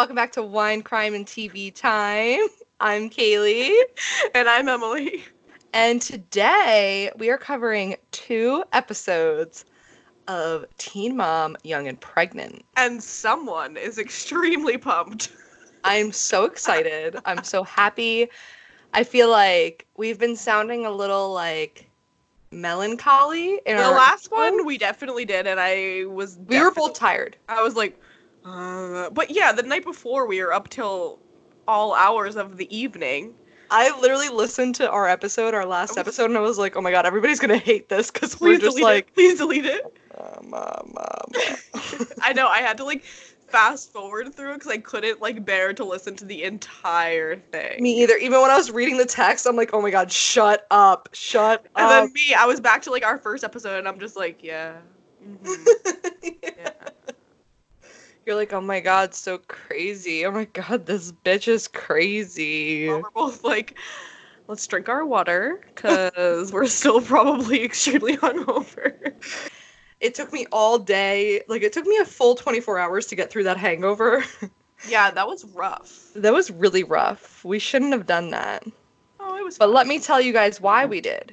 welcome back to Wine, Crime, and TV Time. I'm Kaylee. And I'm Emily. And today we are covering 2 episodes of Teen Mom, Young and Pregnant. And someone is extremely pumped. I'm so excited. I'm so happy. I feel like we've been sounding a little like melancholy in The our last episode. one we definitely did, and We were both tired. I was like, but yeah, the night before we were up till all hours of the evening. I literally listened to our last episode, and I was like, oh my god, everybody's gonna hate this because we're just like, please delete it. Mom. I know, I had to like fast forward through it because I couldn't like bear to listen to the entire thing. Me either. Even when I was reading the text, I'm like, oh my god, shut up. And then I was back to like our first episode, and I'm just like, yeah. Mm-hmm. Yeah. You're like, oh my god, so crazy. Oh my god, this bitch is crazy. Well, we're both like, let's drink our water, because we're still probably extremely hungover. It took me all day. Like, it took me a full 24 hours to get through that hangover. Yeah, that was rough. That was really rough. We shouldn't have done that. Oh, it was But fun. let me tell you guys why we did.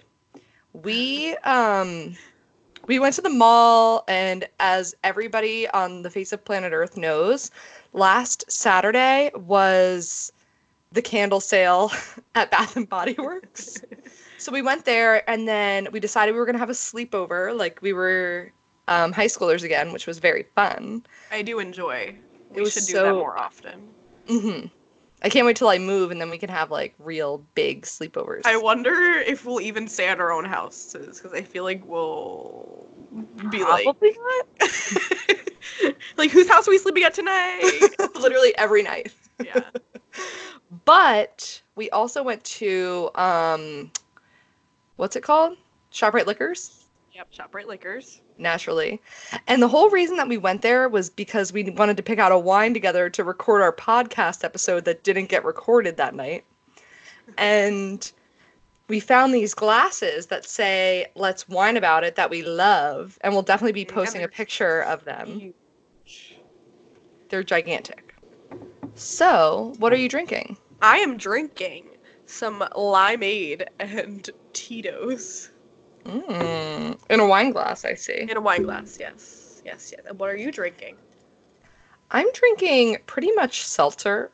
We went to the mall, and as everybody on the face of planet Earth knows, last Saturday was the candle sale at Bath and Body Works. So we went there, and then we decided we were going to have a sleepover, like we were high schoolers again, which was very fun. I do enjoy. It We was should do so that more often. Mm-hmm. I can't wait till I move, and then we can have, like, real big sleepovers. I wonder if we'll even stay at our own houses, because I feel like we'll be Probably like... like, whose house are we sleeping at tonight? Literally every night. Yeah. But we also went to, what's it called? ShopRite Liquors? Yep, ShopRite Liquors. Naturally. And the whole reason that we went there was because we wanted to pick out a wine together to record our podcast episode that didn't get recorded that night. And we found these glasses that say, let's wine about it, that we love. And we'll definitely be posting a picture of them. They're gigantic. So, what are you drinking? I am drinking some limeade and Tito's. In a wine glass, I see. In a wine glass, yes. Yes. And what are you drinking? I'm drinking pretty much seltzer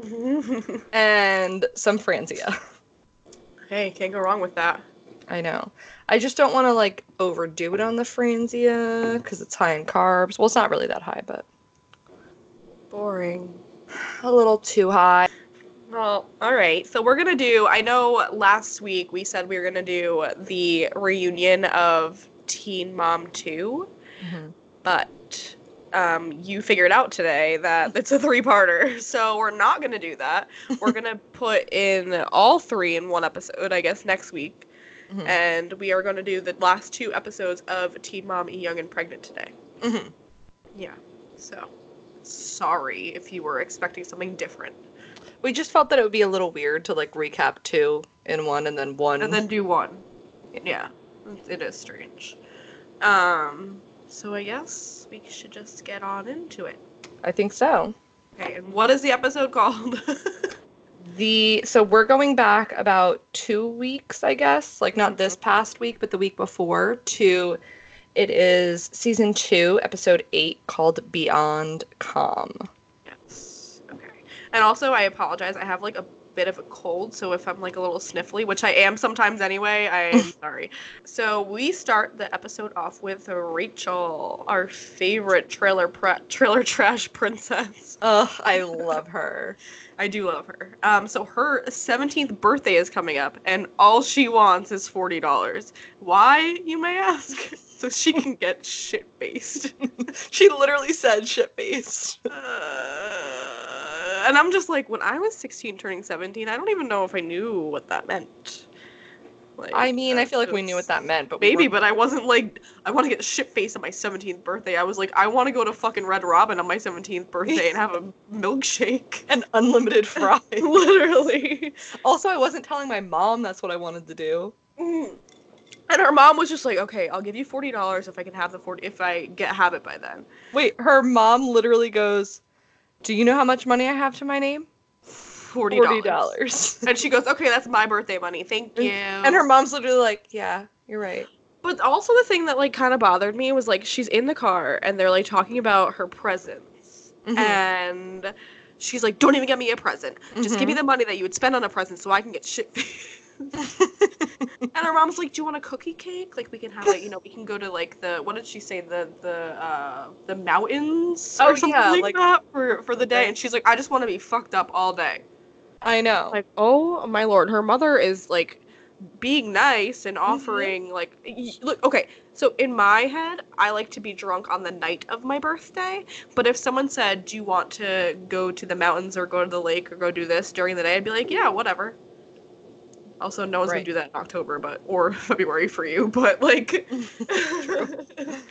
and some Franzia. Hey, can't go wrong with that. I know. I just don't want to, like, overdo it on the Franzia because it's high in carbs. Well, it's not really that high, but Boring. a little too high. Well, all right. So we're going to do, I know last week we said we were going to do the reunion of Teen Mom 2, but you figured out today that it's a 3-parter, so we're not going to do that. We're going to put in all 3 in one episode, I guess, next week, and we are going to do the last 2 episodes of Teen Mom, Young and Pregnant today. Yeah, so sorry if you were expecting something different. We just felt that it would be a little weird to, like, recap 2 in one and then 1. And then do 1. Yeah, it is strange. So I guess we should just get on into it. I think so. Okay, and what is the episode called? So we're going back about 2 weeks, I guess. Like, not this past week, but the week before, to... It is season 2, episode 8, called Beyond Calm. Yes. Okay. And also, I apologize. I have like a bit of a cold, so if I'm like a little sniffly, which I am sometimes anyway, I'm sorry. So we start the episode off with Rachel, our favorite trailer trash princess. Ugh, I love her. I do love her. So her 17th birthday is coming up, and all she wants is $40. Why, you may ask? So she can get shit-faced. She literally said shit-faced. And I'm just like, when I was 16 turning 17, I don't even know if I knew what that meant. Like, I mean, I feel like we knew what that meant, but maybe, but I wasn't like, I want to get shit-faced on my 17th birthday. I was like, I want to go to fucking Red Robin on my 17th birthday and have a milkshake. And unlimited fries. Literally. Also, I wasn't telling my mom that's what I wanted to do. And her mom was just like, okay, I'll give you $40 if I can have the 40, if I have it by then. Wait, her mom literally goes, Do you know how much money I have to my name? $40. And she goes, okay, that's my birthday money. Thank you. And her mom's literally like, yeah, you're right. But also the thing that, like, kind of bothered me was, like, she's in the car, and they're, like, talking about her presents. Mhm. And she's like, don't even get me a present. Just give me the money that you would spend on a present so I can get shit. And her mom's like, do you want a cookie cake? Like, we can have it, we can go to, like, what did she say? The mountains or something like that for the day. And she's like, I just want to be fucked up all day. I know. Like, oh my lord. Her mother is, like, being nice and offering, like, look, okay, so in my head, I like to be drunk on the night of my birthday, but if someone said, do you want to go to the mountains or go to the lake or go do this during the day, I'd be like, yeah, whatever. Also, no one's gonna do that in October, or February for you, but, like, True.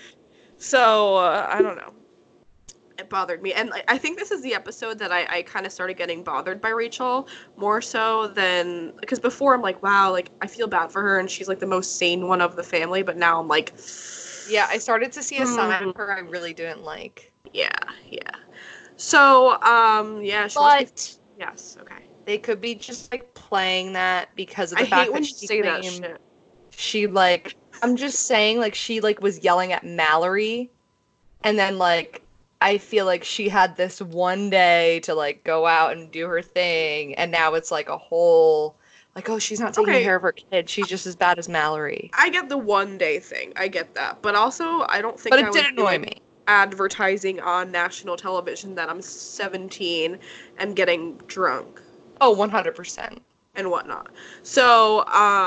So, I don't know. It bothered me. And I think this is the episode that I kind of started getting bothered by Rachel more so than, because before I'm like, wow, like, I feel bad for her and she's, like, the most sane one of the family, but now I'm like, yeah, I started to see a side of her I really didn't like. Yeah. So, yeah, she but yes, okay. They could be just, like, playing that because of the I fact hate when that you say that shit. She, like, I'm just saying, like, she, like, was yelling at Mallory, and then, like, I feel like she had this one day to, like, go out and do her thing, and now it's, like, a whole, like, oh, she's not taking care of her kid. She's just as bad as Mallory. I get the one day thing. I get that. But also, I don't think it did annoy me. Advertising on national television that I'm 17 and getting drunk. Oh, 100%. And whatnot. So,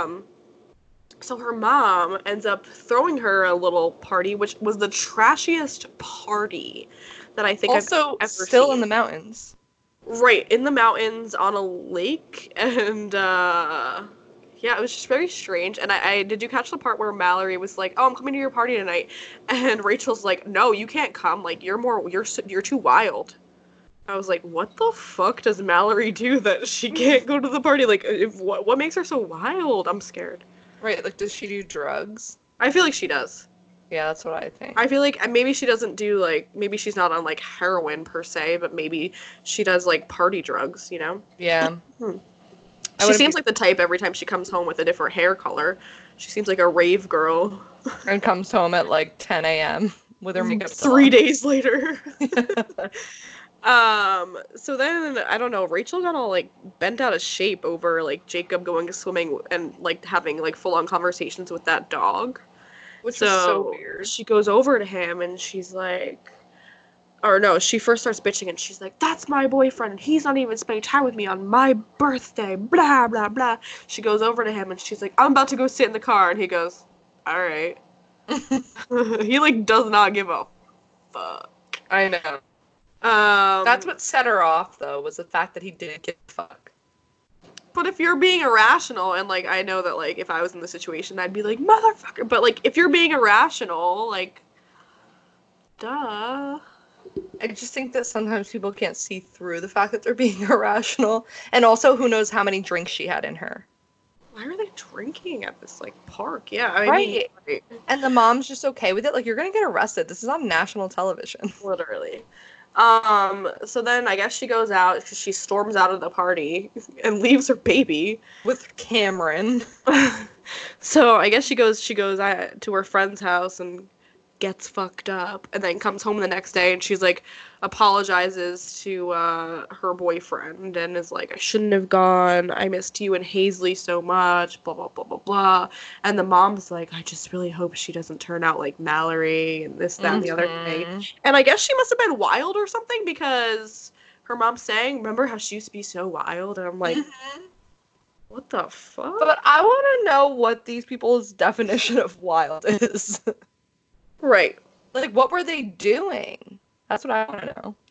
so her mom ends up throwing her a little party, which was the trashiest party that I think I've ever seen. Still in the mountains. Right, in the mountains on a lake, and yeah, it was just very strange. And I did you catch the part where Mallory was like, "Oh, I'm coming to your party tonight," and Rachel's like, "No, you can't come. Like, you're too wild." I was like, "What the fuck does Mallory do that she can't go to the party? Like, what makes her so wild? I'm scared." Right, like, does she do drugs? I feel like she does. Yeah, that's what I think. I feel like maybe she doesn't do, like, maybe she's not on, like, heroin per se, but maybe she does, like, party drugs, you know? Yeah. She seems like the type every time she comes home with a different hair color. She seems like a rave girl. And comes home at, like, 10 a.m. with her makeup 3 days later. So then, I don't know, Rachel got all, like, bent out of shape over, like, Jacob going swimming and, like, having, like, full-on conversations with that dog. Which was so weird. She goes over to him and she's like, or no, she first starts bitching and she's like, that's my boyfriend and he's not even spending time with me on my birthday, blah, blah, blah. She goes over to him and she's like, I'm about to go sit in the car, and he goes, alright. He, like, does not give a fuck. I know. That's what set her off, though, was the fact that he didn't give a fuck. But if you're being irrational, and, like, I know that, like, if I was in the situation, I'd be like, motherfucker. But, like, if you're being irrational, like, duh. I just think that sometimes people can't see through the fact that they're being irrational. And also, who knows how many drinks she had in her. Why are they drinking at this, like, park? Yeah, I mean, right. And the mom's just okay with it. Like, you're gonna get arrested. This is on national television. Literally. So then I guess she goes out, because she storms out of the party and leaves her baby. With Cameron. So I guess she goes to her friend's house and gets fucked up, and then comes home the next day and she's like apologizes to her boyfriend and is like, I shouldn't have gone, I missed you and Hazley so much, blah blah blah blah blah. And the mom's like, I just really hope she doesn't turn out like Mallory and this, that, and the other thing. And I guess she must have been wild or something, because her mom's saying, remember how she used to be so wild? And I'm like, what the fuck? But I want to know what these people's definition of wild is. Right. Like, what were they doing? That's what I want to know.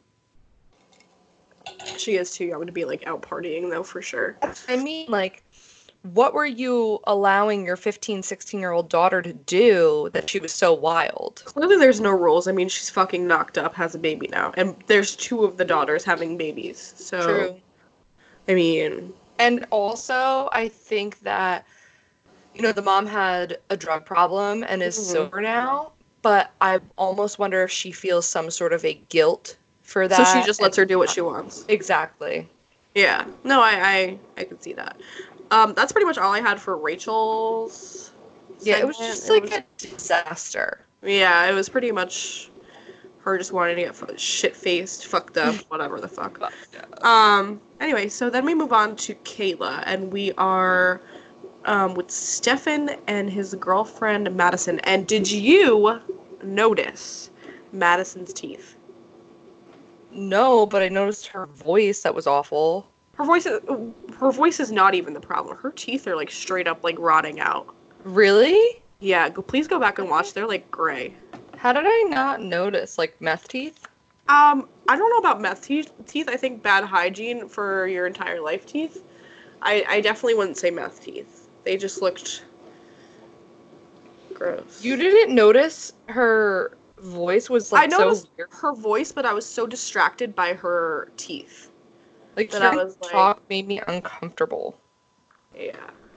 She is too young to be, like, out partying, though, for sure. I mean, like, what were you allowing your 15, 16-year-old daughter to do that she was so wild? Clearly there's no rules. I mean, she's fucking knocked up, has a baby now. And there's 2 of the daughters having babies. So, true. I mean... And also, I think that, you know, the mom had a drug problem and is sober now. But I almost wonder if she feels some sort of a guilt for So that. she just lets her do what she wants. Exactly. Yeah. No, I can see that. That's pretty much all I had for Rachel's Yeah, it segment. was just like a disaster. Yeah, it was pretty much her just wanting to get shit-faced, fucked up, whatever the fuck. Anyway, so then we move on to Kayla, and we are with Stefan and his girlfriend Madison. And did you notice Madison's teeth? No, but I noticed her voice. That was awful. Her voice is not even the problem. Her teeth are like straight up like rotting out. Really? Yeah, please go back and watch. They're like gray. How did I not notice? Like meth teeth? I don't know about meth teeth. I think bad hygiene for your entire life teeth. I definitely wouldn't say meth teeth. They just looked gross. You didn't notice her voice was like I noticed so weird? her voice, but I was so distracted by her teeth. Like that I hearing was like- talk made me uncomfortable. Yeah.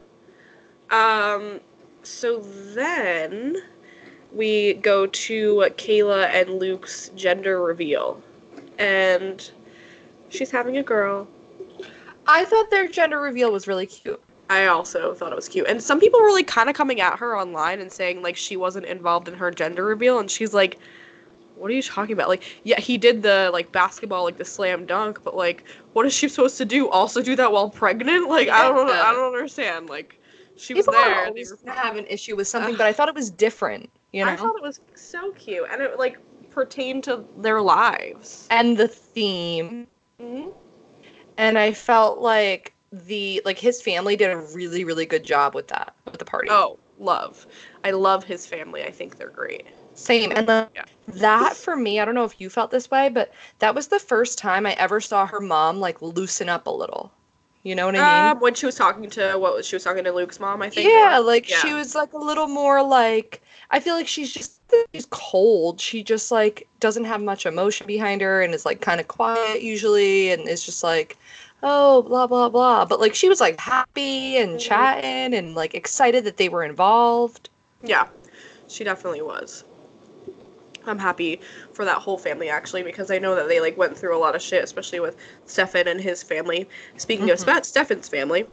So then we go to Kayla and Luke's gender reveal. And she's having a girl. I thought their gender reveal was really cute. I also thought it was cute. And some people were like kind of coming at her online and saying like she wasn't involved in her gender reveal, and she's like, what are you talking about? Like, yeah, he did the like basketball, like the slam dunk, but like what is she supposed to do? Also do that while pregnant? Like I don't understand. Like she was People are there. always gonna have an issue with something, but I thought it was different, you know? I thought it was so cute, and it like pertained to their lives. And the theme. Mm-hmm. And I felt like his family did a really, really good job with that, with the party. Oh, love. I love his family. I think they're great. Same. And that for me, I don't know if you felt this way, but that was the first time I ever saw her mom like loosen up a little. You know what I mean? When she was talking to she was talking to Luke's mom, I think. Yeah, like she was like a little more like, I feel like she's cold. She just like doesn't have much emotion behind her and is like kind of quiet usually and is just like, oh, blah, blah, blah. But like she was like happy and chatting and like excited that they were involved. Yeah, she definitely was. I'm happy for that whole family actually, because I know that they like went through a lot of shit, especially with Stefan and his family. Speaking of Stefan's family,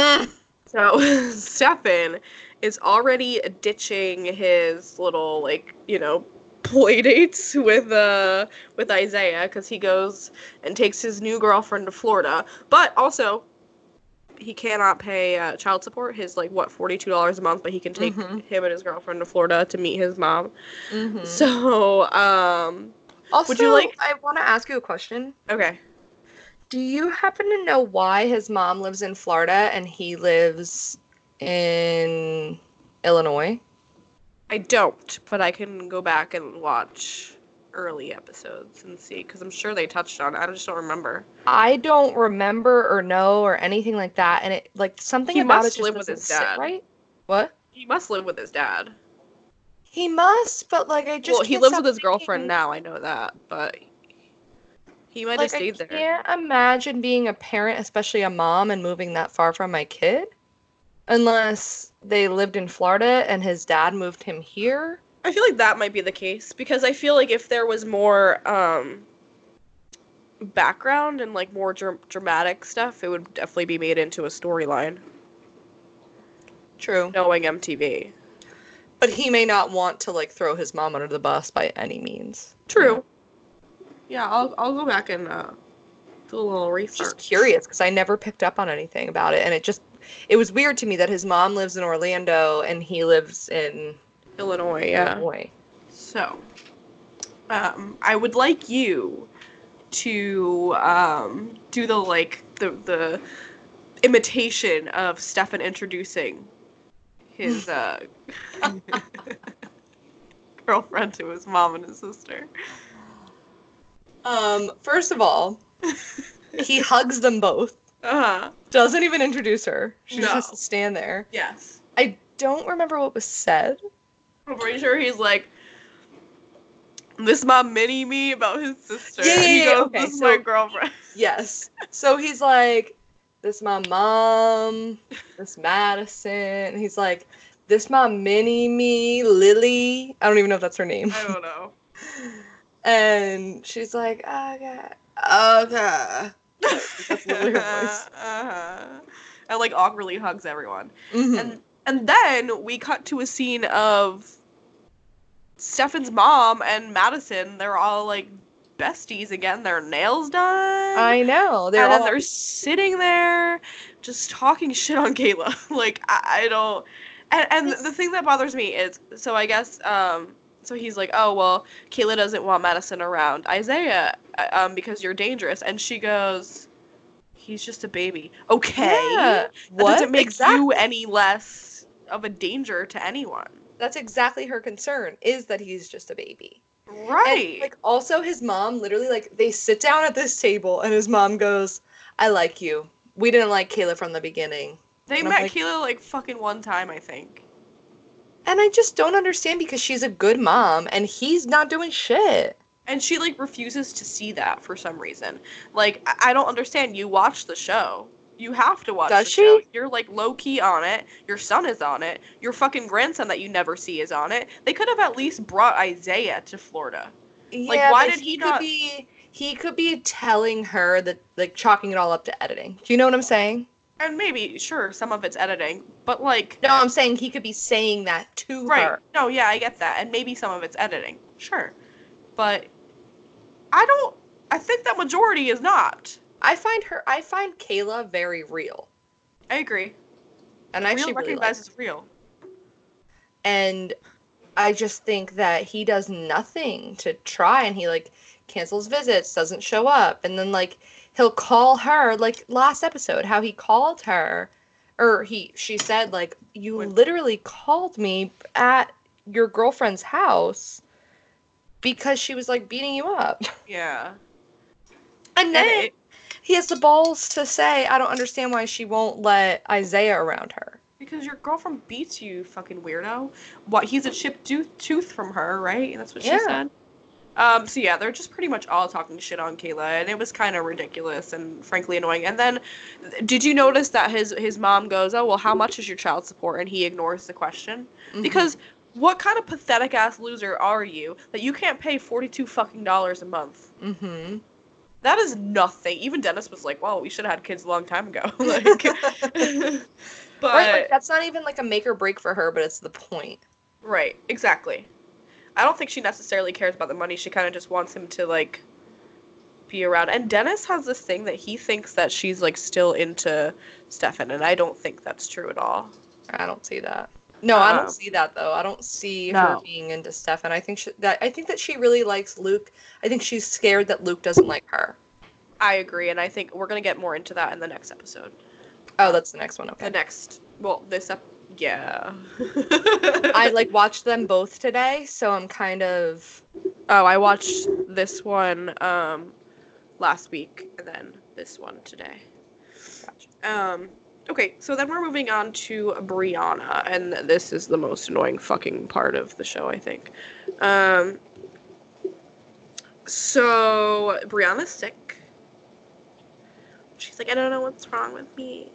so Stefan is already ditching his little like, you know, play dates with Isaiah, because he goes and takes his new girlfriend to Florida, but also he cannot pay child support. His like $42 a month, but he can take him and his girlfriend to Florida to meet his mom. So Also, would you like? I want to ask you a question. Okay. Do you happen to know why his mom lives in Florida and he lives in Illinois? I don't, but I can go back and watch early episodes and see, because I'm sure they touched on it. I just don't remember. I don't remember or know or anything like that, and it like something He about it must just live with doesn't his sit dad. right. What? He must live with his dad. He must, but like I just Well, he can't lives stop with his thinking, girlfriend now. I know that, but he might have stayed I there. can't imagine being a parent, especially a mom, and moving that far from my kid, unless they lived in Florida and his dad moved him here. I feel like that might be the case, because I feel like if there was more background and like more dramatic stuff, it would definitely be made into a storyline. True. Knowing MTV. But he may not want to like throw his mom under the bus by any means. True. Yeah, I'll go back and do a little research. Just curious because I never picked up on anything about it, and it was weird to me that his mom lives in Orlando and he lives in Illinois. Yeah. Illinois. So, I would like you to do the imitation of Stefan introducing his girlfriend to his mom and his sister. First of all, he hugs them both. Doesn't even introduce her. She just has to stand there. Yes. I don't remember what was said. I'm pretty sure he's like, this my mini-me about his sister. Yeah, He goes, okay, this is so- my girlfriend. Yes. So he's like, this my mom, this Madison. He's like, this my mini-me, Lily. I don't even know if that's her name. I don't know. And she's like, okay, okay. That's literally her voice. And like awkwardly hugs everyone. Mm-hmm. And then we cut to a scene of Stefan's mom and Madison. They're all like besties again. Their nails done. I know. And then they're sitting there just talking shit on Kayla. Like I don't. And the thing that bothers me is, so I guess so he's like, oh well, Kayla doesn't want Madison around Isaiah because you're dangerous, and she goes, he's just a baby. Okay. Yeah. That doesn't make Exactly. you any less of a danger to anyone. That's exactly her concern, is that he's just a baby. Right. And, like, also his mom literally, like, they sit down at this table and his mom goes, I like you. We didn't like Kayla from the beginning. They And I'm met like- Kayla like fucking one time, I think. And I just don't understand because she's a good mom and he's not doing shit. And she like refuses to see that for some reason. Like I don't understand. You watch the show. You have to watch Does the she? show. You're like low key on it. Your son is on it. Your fucking grandson that you never see is on it. They could have at least brought Isaiah to Florida. Yeah, why but did he not- He could be telling her that, like, chalking it all up to editing. Do you know what I'm saying? And maybe, sure, some of it's editing, but like No, I'm saying he could be saying that to right. her. No, yeah, I get that. And maybe some of it's editing. Sure. But I think that majority is not. I find Kayla very real. I agree. And I Real actually really like recognizes real. And I just think that he does nothing to try, and he, like, cancels visits, doesn't show up, and then, like, he'll call her, like, last episode, how he called her, or she said, like, you literally called me at your girlfriend's house because she was, like, beating you up. Yeah. And then he has the balls to say, I don't understand why she won't let Isaiah around her. Because your girlfriend beats you, you fucking weirdo. What? He's a chipped tooth from her, right? That's what she said. So yeah, they're just pretty much all talking shit on Kayla, and it was kind of ridiculous and frankly annoying. And then, did you notice that his mom goes, "Oh well, how much is your child support?" And he ignores the question because what kind of pathetic ass loser are you that you can't pay $42 fucking a month? Mm-hmm. That is nothing. Even Dennis was like, "Well, we should have had kids a long time ago." Like, but right, like, that's not even, like, a make or break for her, but it's the point. right, exactly. I don't think she necessarily cares about the money. She kind of just wants him to, like, be around. And Dennis has this thing that he thinks that she's, like, still into Stefan, and I don't think that's true at all. I don't see that. No, I don't see that, though. I don't see her being into Stefan. I think that she really likes Luke. I think she's scared that Luke doesn't like her. I agree, and I think we're going to get more into that in the next episode. Oh, that's the next one, okay. Yeah. I, like, watched them both today, so I'm kind of... Oh, I watched this one last week, and then this one today. Gotcha. Okay, so then we're moving on to Brianna, and this is the most annoying fucking part of the show, I think. So Brianna's sick. She's like, I don't know what's wrong with me.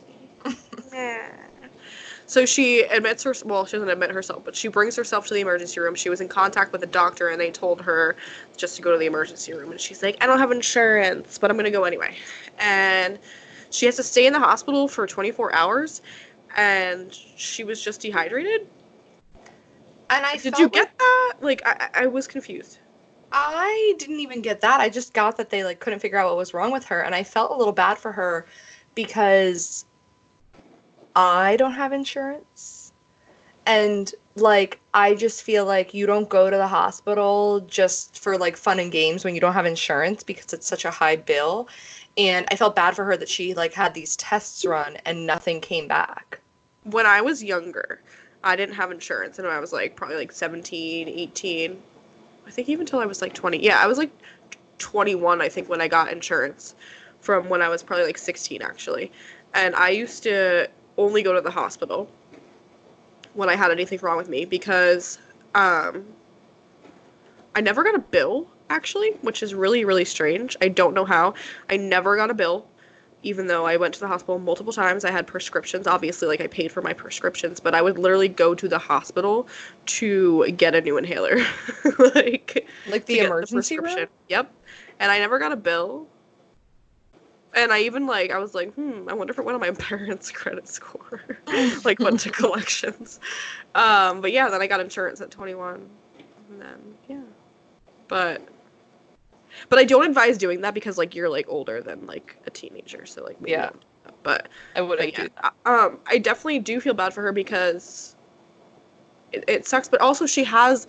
So she admits she doesn't admit herself, but she brings herself to the emergency room. She was in contact with a doctor, and they told her just to go to the emergency room. And she's like, I don't have insurance, but I'm going to go anyway. And she has to stay in the hospital for 24 hours, and she was just dehydrated. And Did you get that? Like, I was confused. I didn't even get that. I just got that they, like, couldn't figure out what was wrong with her, and I felt a little bad for her because I don't have insurance. And, like, I just feel like you don't go to the hospital just for, like, fun and games when you don't have insurance because it's such a high bill. And I felt bad for her that she, like, had these tests run and nothing came back. When I was younger, I didn't have insurance, and I was, like, probably, like, 17, 18. I think even until I was, like, 20. Yeah, I was, like, 21, I think, when I got insurance from when I was probably, like, 16, actually. And I used to only go to the hospital when I had anything wrong with me because I never got a bill, actually, which is really, really strange. I don't know how. I never got a bill, even though I went to the hospital multiple times, I had prescriptions. Obviously, like, I paid for my prescriptions, but I would literally go to the hospital to get a new inhaler. Like Like to the get the emergency room? prescription. Yep. And I never got a bill. And I even, like, I was like, I wonder if it went on my parents' credit score. Like, went to collections. But yeah, then I got insurance at 21. And then, yeah. But I don't advise doing that because, like, you're, like, older than, like, a teenager. So, like, maybe Yeah. don't do that. But I wouldn't yeah, do that. I definitely do feel bad for her because it sucks. But also she has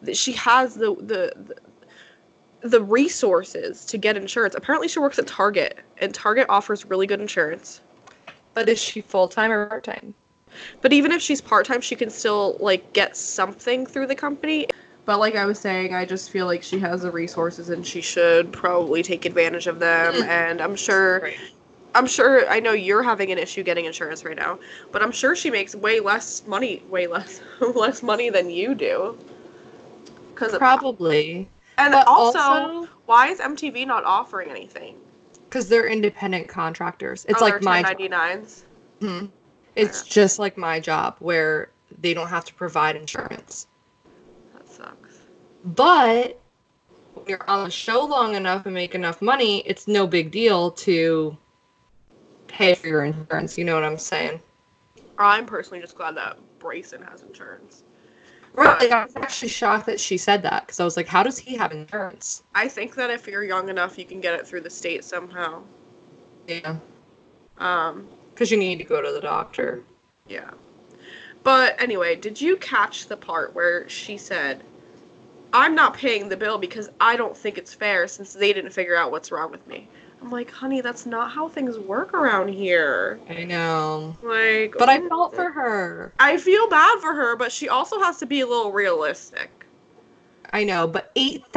the resources to get insurance. Apparently she works at Target, and Target offers really good insurance. But is she full-time or part-time? But even if she's part-time, she can still, like, get something through the company. But like I was saying, I just feel like she has the resources and she should probably take advantage of them. And I'm sure, Right. I know you're having an issue getting insurance right now, but I'm sure she makes less money than you do. Probably. And But also, why is MTV not offering anything? because they're independent contractors. It's Oh, like they're my job. 1099s? Mhm. It's just like my job where they don't have to provide insurance. That sucks. But when you're on the show long enough and make enough money, it's no big deal to pay for your insurance. You know what I'm saying? I'm personally just glad that Brayson has insurance. Right. I was actually shocked that she said that because I was like, how does he have insurance? I think that if you're young enough, you can get it through the state somehow. Yeah. Um, Because you need to go to the doctor. yeah. But anyway, did you catch the part where she said, I'm not paying the bill because I don't think it's fair since they didn't figure out what's wrong with me? I'm like, honey, that's not how things work around here. I know. Like, But I felt for her. I feel bad for her, but she also has to be a little realistic. I know, but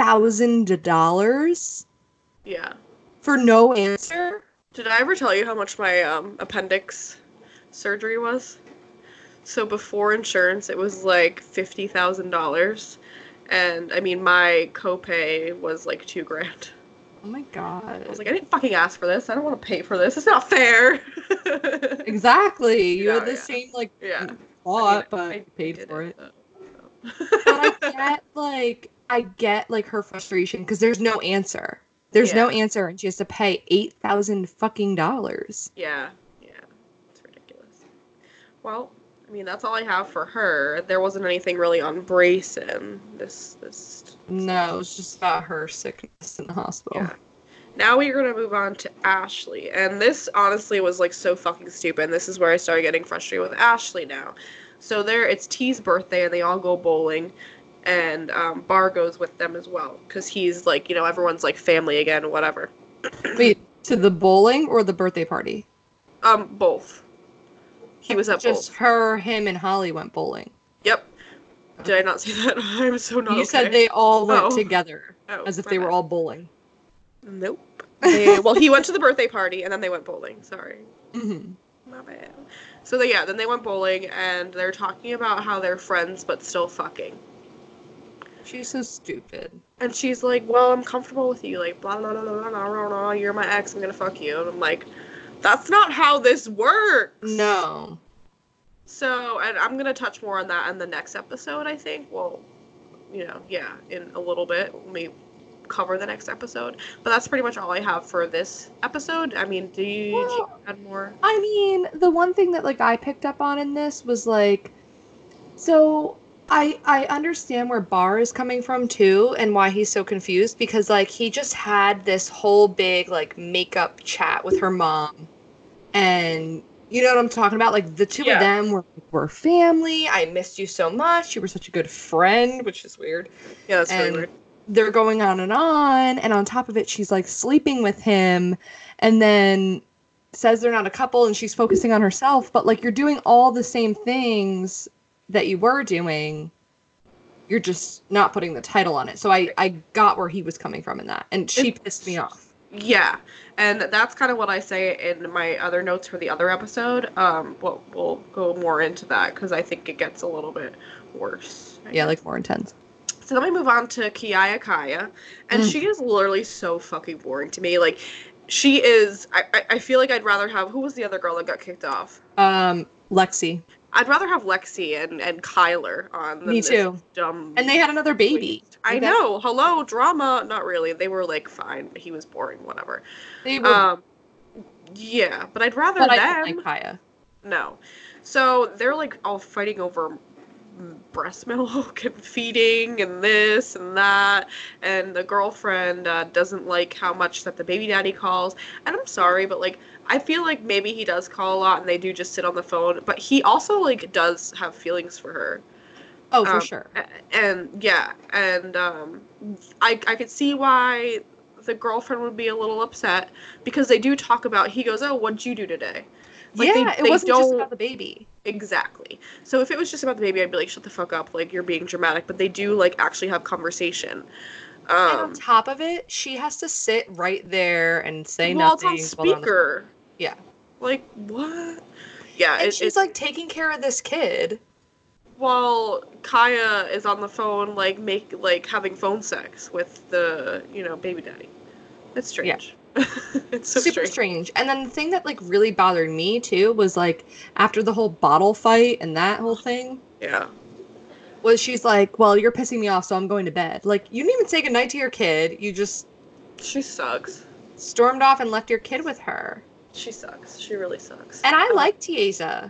$8,000 Yeah. for no answer? Did I ever tell you how much my appendix surgery was? So before insurance, it was like $50,000. And I mean, my copay was like $2,000. Oh my god. I was like, I didn't fucking ask for this. I don't want to pay for this. It's not fair. Exactly. You had Yeah, the same, like, Yeah. thought, I but I paid did for it. though, But I get, like, her frustration because there's no answer. There's no Yeah. answer, and she has to pay $8,000 fucking dollars. Yeah. It's ridiculous. Well, I mean, that's all I have for her. There wasn't anything really on Brayson. This. No, it was just about her sickness in the hospital. Yeah. Now we're gonna move on to Ashley, and this honestly was like so fucking stupid. This is where I started getting frustrated with Ashley now. So it's T's birthday, and they all go bowling, and Bar goes with them as well, because he's like, everyone's like family again, whatever. Wait, to the bowling or the birthday party? Both. He was at Just both. her, him, and Holly went bowling. Yep. Did I not say that? I'm so not You okay. said they all went Oh. together, Oh, as if my they were bad. all bowling. Nope. Well, he went to the birthday party, and then they went bowling. Sorry. Mm-hmm. My bad. So then they went bowling, and they're talking about how they're friends but still fucking. She's so stupid. And she's like, well, I'm comfortable with you, like, blah, blah, blah, blah, blah, blah, blah, you're my ex, I'm gonna fuck you. And I'm like, that's not how this works! No. So, and I'm gonna touch more on that in the next episode, I think. Well, in a little bit. Let me cover the next episode. But that's pretty much all I have for this episode. I mean, do you add more? I mean, the one thing that, like, I picked up on in this was, like, so I understand where Bar is coming from, too, and why he's so confused, because, like, he just had this whole big, like, makeup chat with her mom, and you know what I'm talking about? Like, the two of them were family. I missed you so much. You were such a good friend, which is weird. Yeah, that's really weird. They're going on, and on top of it, she's, like, sleeping with him, and then says they're not a couple, and she's focusing on herself, but, like, you're doing all the same things that you were doing. You're just not putting the title on it. So I got where he was coming from in that, and she pissed me off. Yeah, and that's kind of what I say in my other notes for the other episode. We'll go more into that because I think it gets a little bit worse. Yeah, like more intense. So then we move on to Kaya, and she is literally so fucking boring to me. Like, She is. I feel like I'd rather have. Who was the other girl that got kicked off? Lexi. I'd rather have Lexi and Kyler on than Me this too. dumb. And they had another baby. Waste. I know. Hello, drama. Not really. They were like fine. He was boring. Whatever. They were. Yeah, but I'd rather But them. I didn't like Kaya. No. So they're like all fighting over breast milk and feeding and this and that, and the girlfriend doesn't like how much that the baby daddy calls. And I'm sorry, but like I feel like maybe he does call a lot and they do just sit on the phone, but he also like does have feelings for her. Oh, for sure. And yeah, and I could see why the girlfriend would be a little upset, because they do talk about, he goes, oh, what'd you do today? Like, yeah, it wasn't just about the baby. Exactly. So if it was just about the baby, I'd be like, shut the fuck up, like, you're being dramatic. But they do, like, actually have conversation. And on top of it, she has to sit right there and say nothing. Well, it's on speaker. Yeah. Like, what? Yeah. And she's, like, taking care of this kid. While Kaya is on the phone, like, having phone sex with the, baby daddy. It's strange. Yeah. It's so super strange. And then the thing that like really bothered me too was like after the whole bottle fight and that whole thing. Yeah. Was she's like, well, you're pissing me off, so I'm going to bed. Like, you didn't even say goodnight to your kid. You just... She sucks. Stormed off and left your kid with her. She sucks. She really sucks. And I like Tiesa.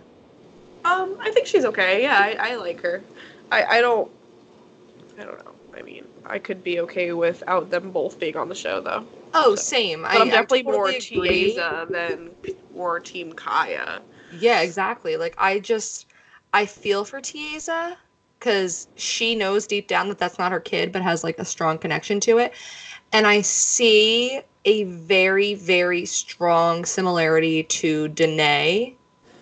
I think she's okay. Yeah, I like her. I don't know. I mean, I could be okay without them both being on the show, though. Oh, so. Same. But I'm definitely more Tiesa than more Team Kaya. Yeah, exactly. Like, I feel for Tiesa, because she knows deep down that that's not her kid, but has, like, a strong connection to it. And I see a very, very strong similarity to Danae.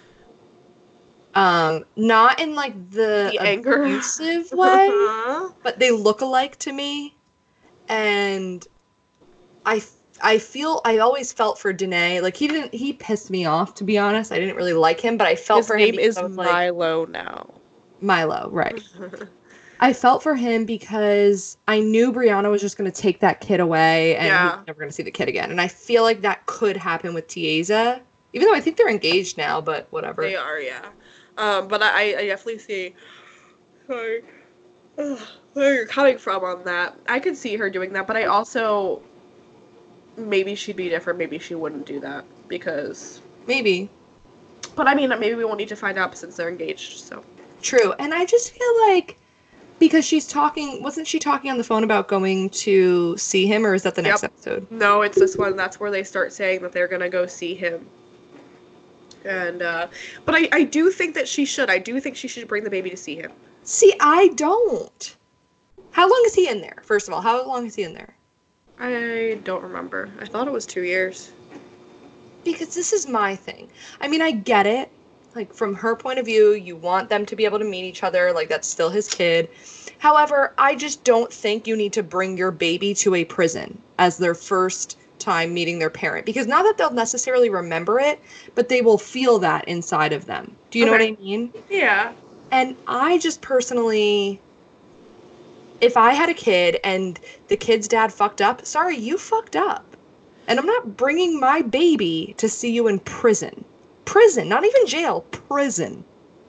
Not in, like, the abusive way, but they look alike to me. And I always felt for Danae. Like, he pissed me off, to be honest. I didn't really like him, but I felt for him. His name is Milo now. Milo, right. I felt for him because I knew Brianna was just going to take that kid away and he was never going to see the kid again. And I feel like that could happen with Tiesa, even though I think they're engaged now, but whatever. They are, yeah. But I definitely see where you're coming from on that. I could see her doing that, but I also... Maybe she'd be different. Maybe she wouldn't do that because... Maybe. But I mean, maybe we won't need to find out since they're engaged, so... True. And I just feel like... Because she's talking... Wasn't she talking on the phone about going to see him, or is that the next episode? No, it's this one. That's where they start saying that they're gonna go see him. And, but I do think that she should. I do think she should bring the baby to see him. See, I don't. How long is he in there? First of all, how long is he in there? I don't remember. I thought it was 2 years. Because this is my thing. I mean, I get it. Like, from her point of view, you want them to be able to meet each other. Like, that's still his kid. However, I just don't think you need to bring your baby to a prison as their first time meeting their parent. Because not that they'll necessarily remember it, but they will feel that inside of them. Do you know what I mean? Yeah. And I just personally... If I had a kid and the kid's dad fucked up, sorry, you fucked up. And I'm not bringing my baby to see you in prison. Prison, not even jail, prison.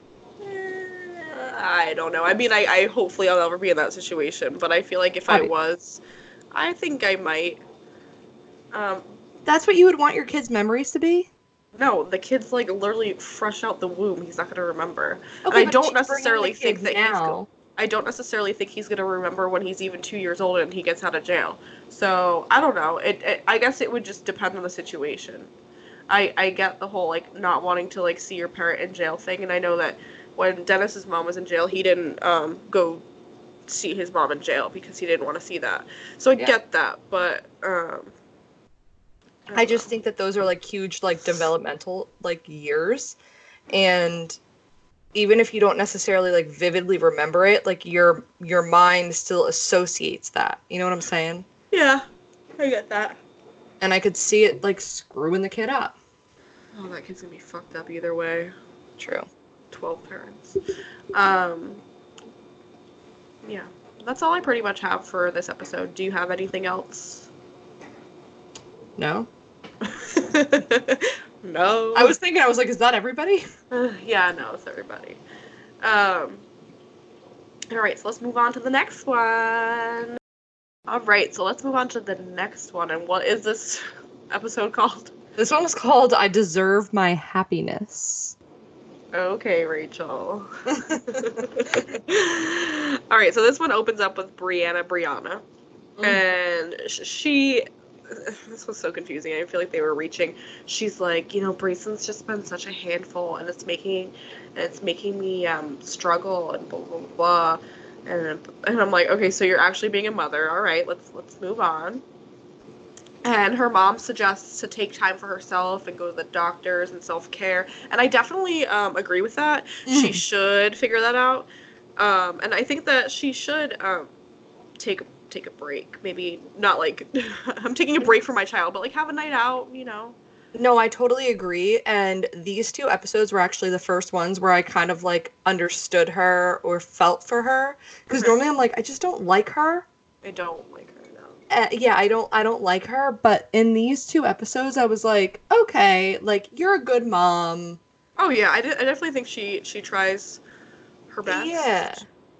I don't know. I mean, I hopefully I'll never be in that situation, but I feel like if I was, I think I might. That's what you would want your kid's memories to be? No, the kid's like literally fresh out the womb. He's not going to remember. Okay, and I don't necessarily think that I don't necessarily think he's going to remember when he's even 2 years old and he gets out of jail. So, I don't know. I guess it would just depend on the situation. I get the whole, like, not wanting to, like, see your parent in jail thing. And I know that when Dennis's mom was in jail, he didn't go see his mom in jail because he didn't want to see that. So I get that. But, I just think that those are, like, huge, like, developmental, like, years. And... even if you don't necessarily, like, vividly remember it, like, your mind still associates that. You know what I'm saying? Yeah, I get that. And I could see it, like, screwing the kid up. Oh, that kid's gonna be fucked up either way. True. 12 parents. Yeah. That's all I pretty much have for this episode. Do you have anything else? No. No. I was like, is that everybody? Yeah, no, it's everybody. All right, so let's move on to the next one. All right, so let's move on to the next one. And what is this episode called? This one was called I Deserve My Happiness. Okay, Rachel. All right, so this one opens up with Brianna. And this was so confusing. I feel like they were reaching. She's like, Brayson's just been such a handful, and it's making me struggle and blah blah blah. And I'm like, okay, so you're actually being a mother. All right, let's move on. And her mom suggests to take time for herself and go to the doctors and self-care. And I definitely agree with that. She should figure that out. And I think that she should take a break. Maybe not like I'm taking a break from my child, but like have a night out, No, I totally agree. And these 2 episodes were actually the first ones where I kind of like understood her or felt for her. Because normally I'm like, I just don't like her. I don't like her, no. Yeah, I don't like her. But in these 2 episodes, I was like, okay, like you're a good mom. Oh yeah, I definitely think she tries her best. Yeah.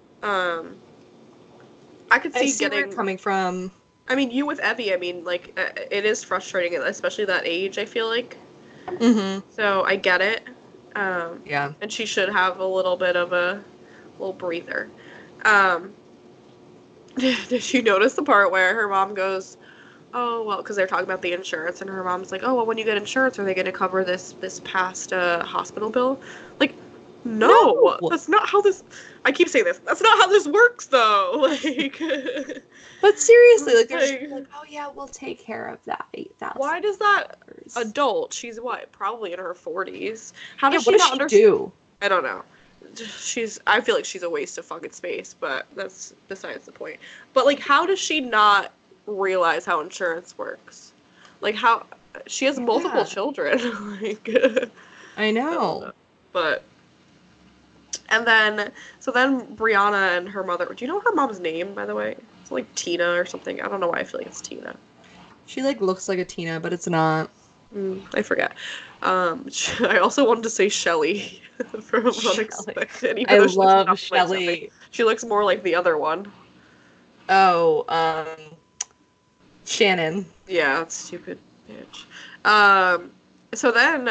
I could see where you're coming from. I mean, you with Evie, like, it is frustrating, especially that age, I feel like. Mm-hmm. So, I get it. Yeah. And she should have a little bit of a little breather. Did you notice the part where her mom goes, oh, well, because they're talking about the insurance, and her mom's like, oh, well, when you get insurance, are they going to cover this past hospital bill? Like, no, that's not how this. I keep saying this. That's not how this works, though. Like, but seriously, like, they're like, oh yeah, we'll take care of that $8,000. Why does that adult? She's what? Probably in her 40s. How does she not understand? Do? I don't know. I feel like she's a waste of fucking space, but that's besides the point. But like, how does she not realize how insurance works? Like, how she has multiple children. Like, I know. But. And then Brianna and her mother. Do you know her mom's name, by the way? It's like Tina or something. I don't know why I feel like it's Tina. She like looks like a Tina, but it's not. I forget. I also wanted to say Shelly from Unexpected. I love Shelly. She looks more like the other one. Oh, Shannon. Yeah, that's stupid bitch. So then,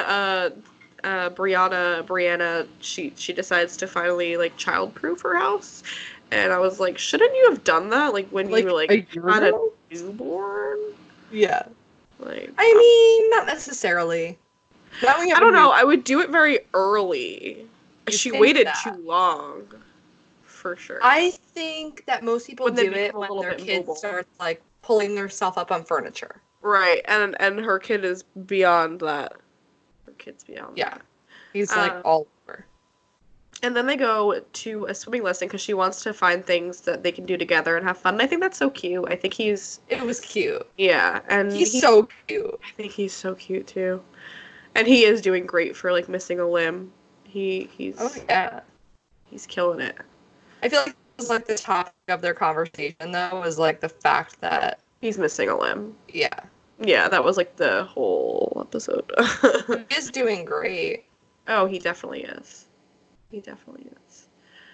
Brianna, she decides to finally like childproof her house, and I was like, shouldn't you have done that like when you like had a newborn? Yeah. Like, I mean, not necessarily. I don't know. I would do it very early. She waited too long, for sure. I think that most people do it when their kid starts like pulling themselves up on furniture. Right, and her kid is beyond that. Her kid's beyond. Yeah, he's like all over. And then they go to a swimming lesson because she wants to find things that they can do together and have fun. And I think that's so cute. I think it was cute. Yeah, and he's so cute. I think he's so cute too. And he is doing great for like missing a limb. He's oh yeah, he's killing it. I feel like it was like the topic of their conversation though was like the fact that he's missing a limb. Yeah. Yeah, that was like the whole episode. He is doing great. Oh, he definitely is. He definitely is.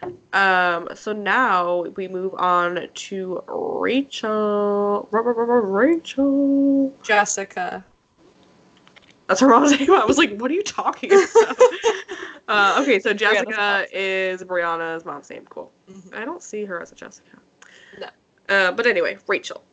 So now we move on to Rachel. Rachel. Jessica. That's her mom's name. I was like, what are you talking about? Okay, so Jessica is Brianna's mom's name. Cool. Mm-hmm. I don't see her as a Jessica. No. But anyway, Rachel.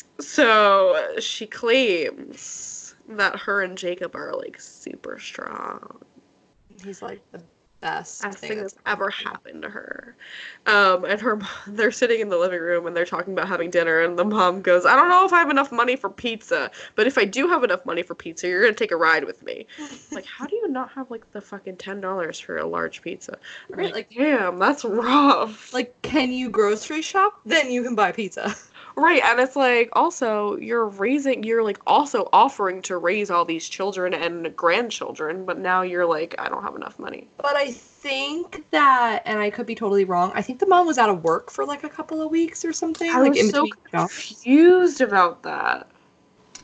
So she claims that her and Jacob are like super strong. He's like the best thing that's ever happened to her. And they're sitting in the living room and they're talking about having dinner, and the mom goes, I don't know if I have enough money for pizza, but if I do have enough money for pizza, you're gonna take a ride with me. Like, how do you not have like the fucking $10 for a large pizza? Right, like, damn, that's rough. Like, can you grocery shop? Then you can buy pizza. Right, and it's like, also, you're like also offering to raise all these children and grandchildren, but now you're like, I don't have enough money. But I think that, and I could be totally wrong, I think the mom was out of work for like a couple of weeks or something. I was so confused about that.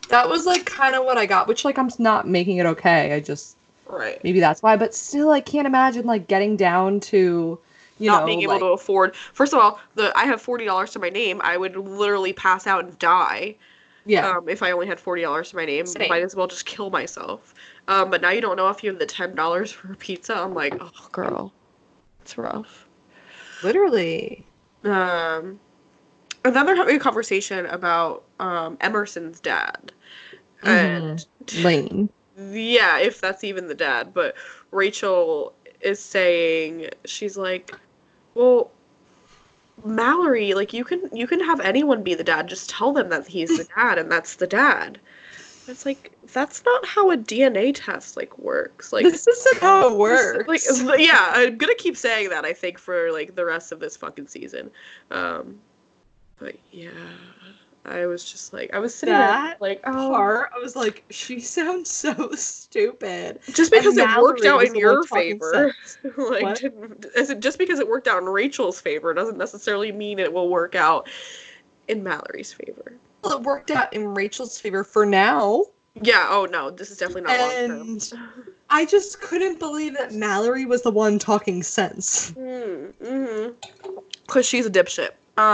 That was, like, kind of what I got, which, like, I'm not making it okay. I just, Right. maybe that's why. But still, I can't imagine, like, getting down to, not being able to afford. First of all, I have $40 to my name. I would literally pass out and die. Yeah. If I only had $40 to my name. Same. Might as well just kill myself. But now you don't know if you have the $10 for a pizza. I'm like, oh, girl, it's rough. Literally. And then they're having a conversation about Emerson's dad. And Lane. Yeah, if that's even the dad. But Rachel is saying, she's like, well, Mallory, like, you can have anyone be the dad. Just tell them that he's the dad, and that's the dad. It's like, that's not how a DNA test, like, works. Like, this isn't how it works. Like, yeah, I'm gonna keep saying that, I think, for, like, the rest of this fucking season. But, yeah, I was just, like, I was sitting there, like, part, I was like, she sounds so stupid. Just because it worked out in your favor. Like, just because it worked out in Rachel's favor doesn't necessarily mean it will work out in Mallory's favor. Well, it worked out in Rachel's favor for now. Yeah, oh no, this is definitely not long term. I just couldn't believe that Mallory was the one talking sense. Because she's a dipshit.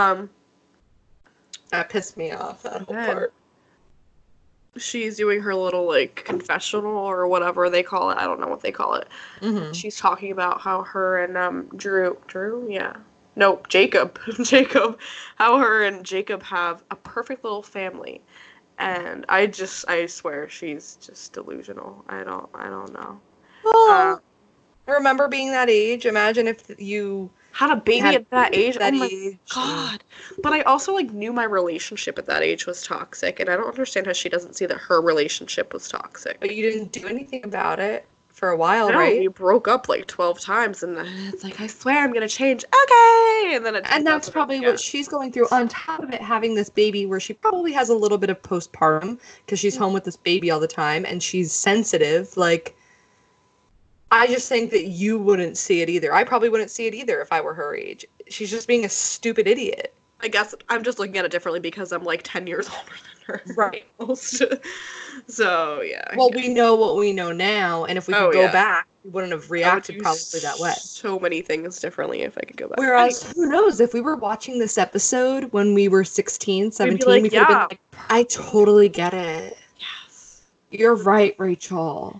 That pissed me off, that whole part. She's doing her little, like, confessional or whatever they call it. I don't know what they call it. She's talking about how her and Drew? Yeah. Nope, Jacob. How her and Jacob have a perfect little family. And I swear she's just delusional. I don't know. Oh, remember being that age? Imagine if you had a baby at that age. Oh my god. But I also, like, knew my relationship at that age was toxic, and I don't understand how she doesn't see that her relationship was toxic. But you didn't do anything about it for a while, no, right? We broke up like 12 times, and it's like, I swear I'm gonna change. Okay! And that's probably what she's going through. On top of it, having this baby where she probably has a little bit of postpartum because she's home with this baby all the time, and she's sensitive, like, I just think that you wouldn't see it either. I probably wouldn't see it either if I were her age. She's just being a stupid idiot. I guess I'm just looking at it differently because I'm like 10 years older than her. Right. Almost. So, yeah. Well, we know what we know now, and if we could go back, we wouldn't have reacted probably that way. So many things differently if I could go back. Whereas, who knows, if we were watching this episode when we were 16, 17, like, we could have been like, I totally get it. Yes. You're right, Rachel.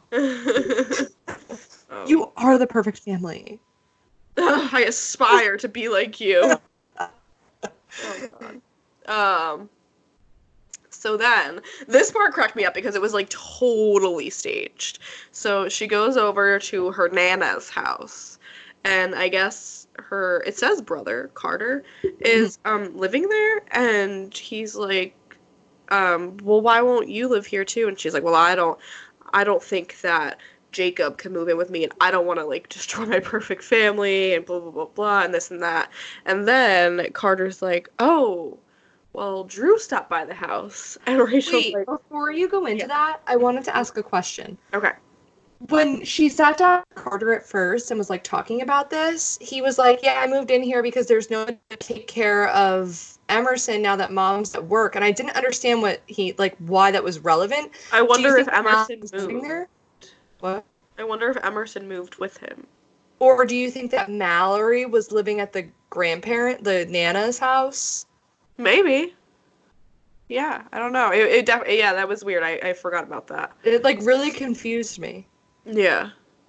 You are the perfect family. I aspire to be like you. Oh, God. So then, this part cracked me up because it was, like, totally staged. So she goes over to her Nana's house, and I guess it says brother, Carter, is, living there, and he's like, well, why won't you live here too? And she's like, well, I don't think that Jacob can move in with me, and I don't want to, like, destroy my perfect family, and blah, blah, blah, blah, and this and that. And then Carter's like, oh, well, Drew stopped by the house. And Rachel's like, before you go into that, I wanted to ask a question. Okay. When she sat down with Carter at first and was, like, talking about this, he was like, yeah, I moved in here because there's no one to take care of Emerson now that mom's at work. And I didn't understand why that was relevant. I wonder if Emerson moved. There? What? I wonder if Emerson moved with him. Or do you think that Mallory was living at the Nana's house? Maybe. Yeah, I don't know. It definitely, yeah, that was weird. I forgot about that. It, like, really confused me. Yeah.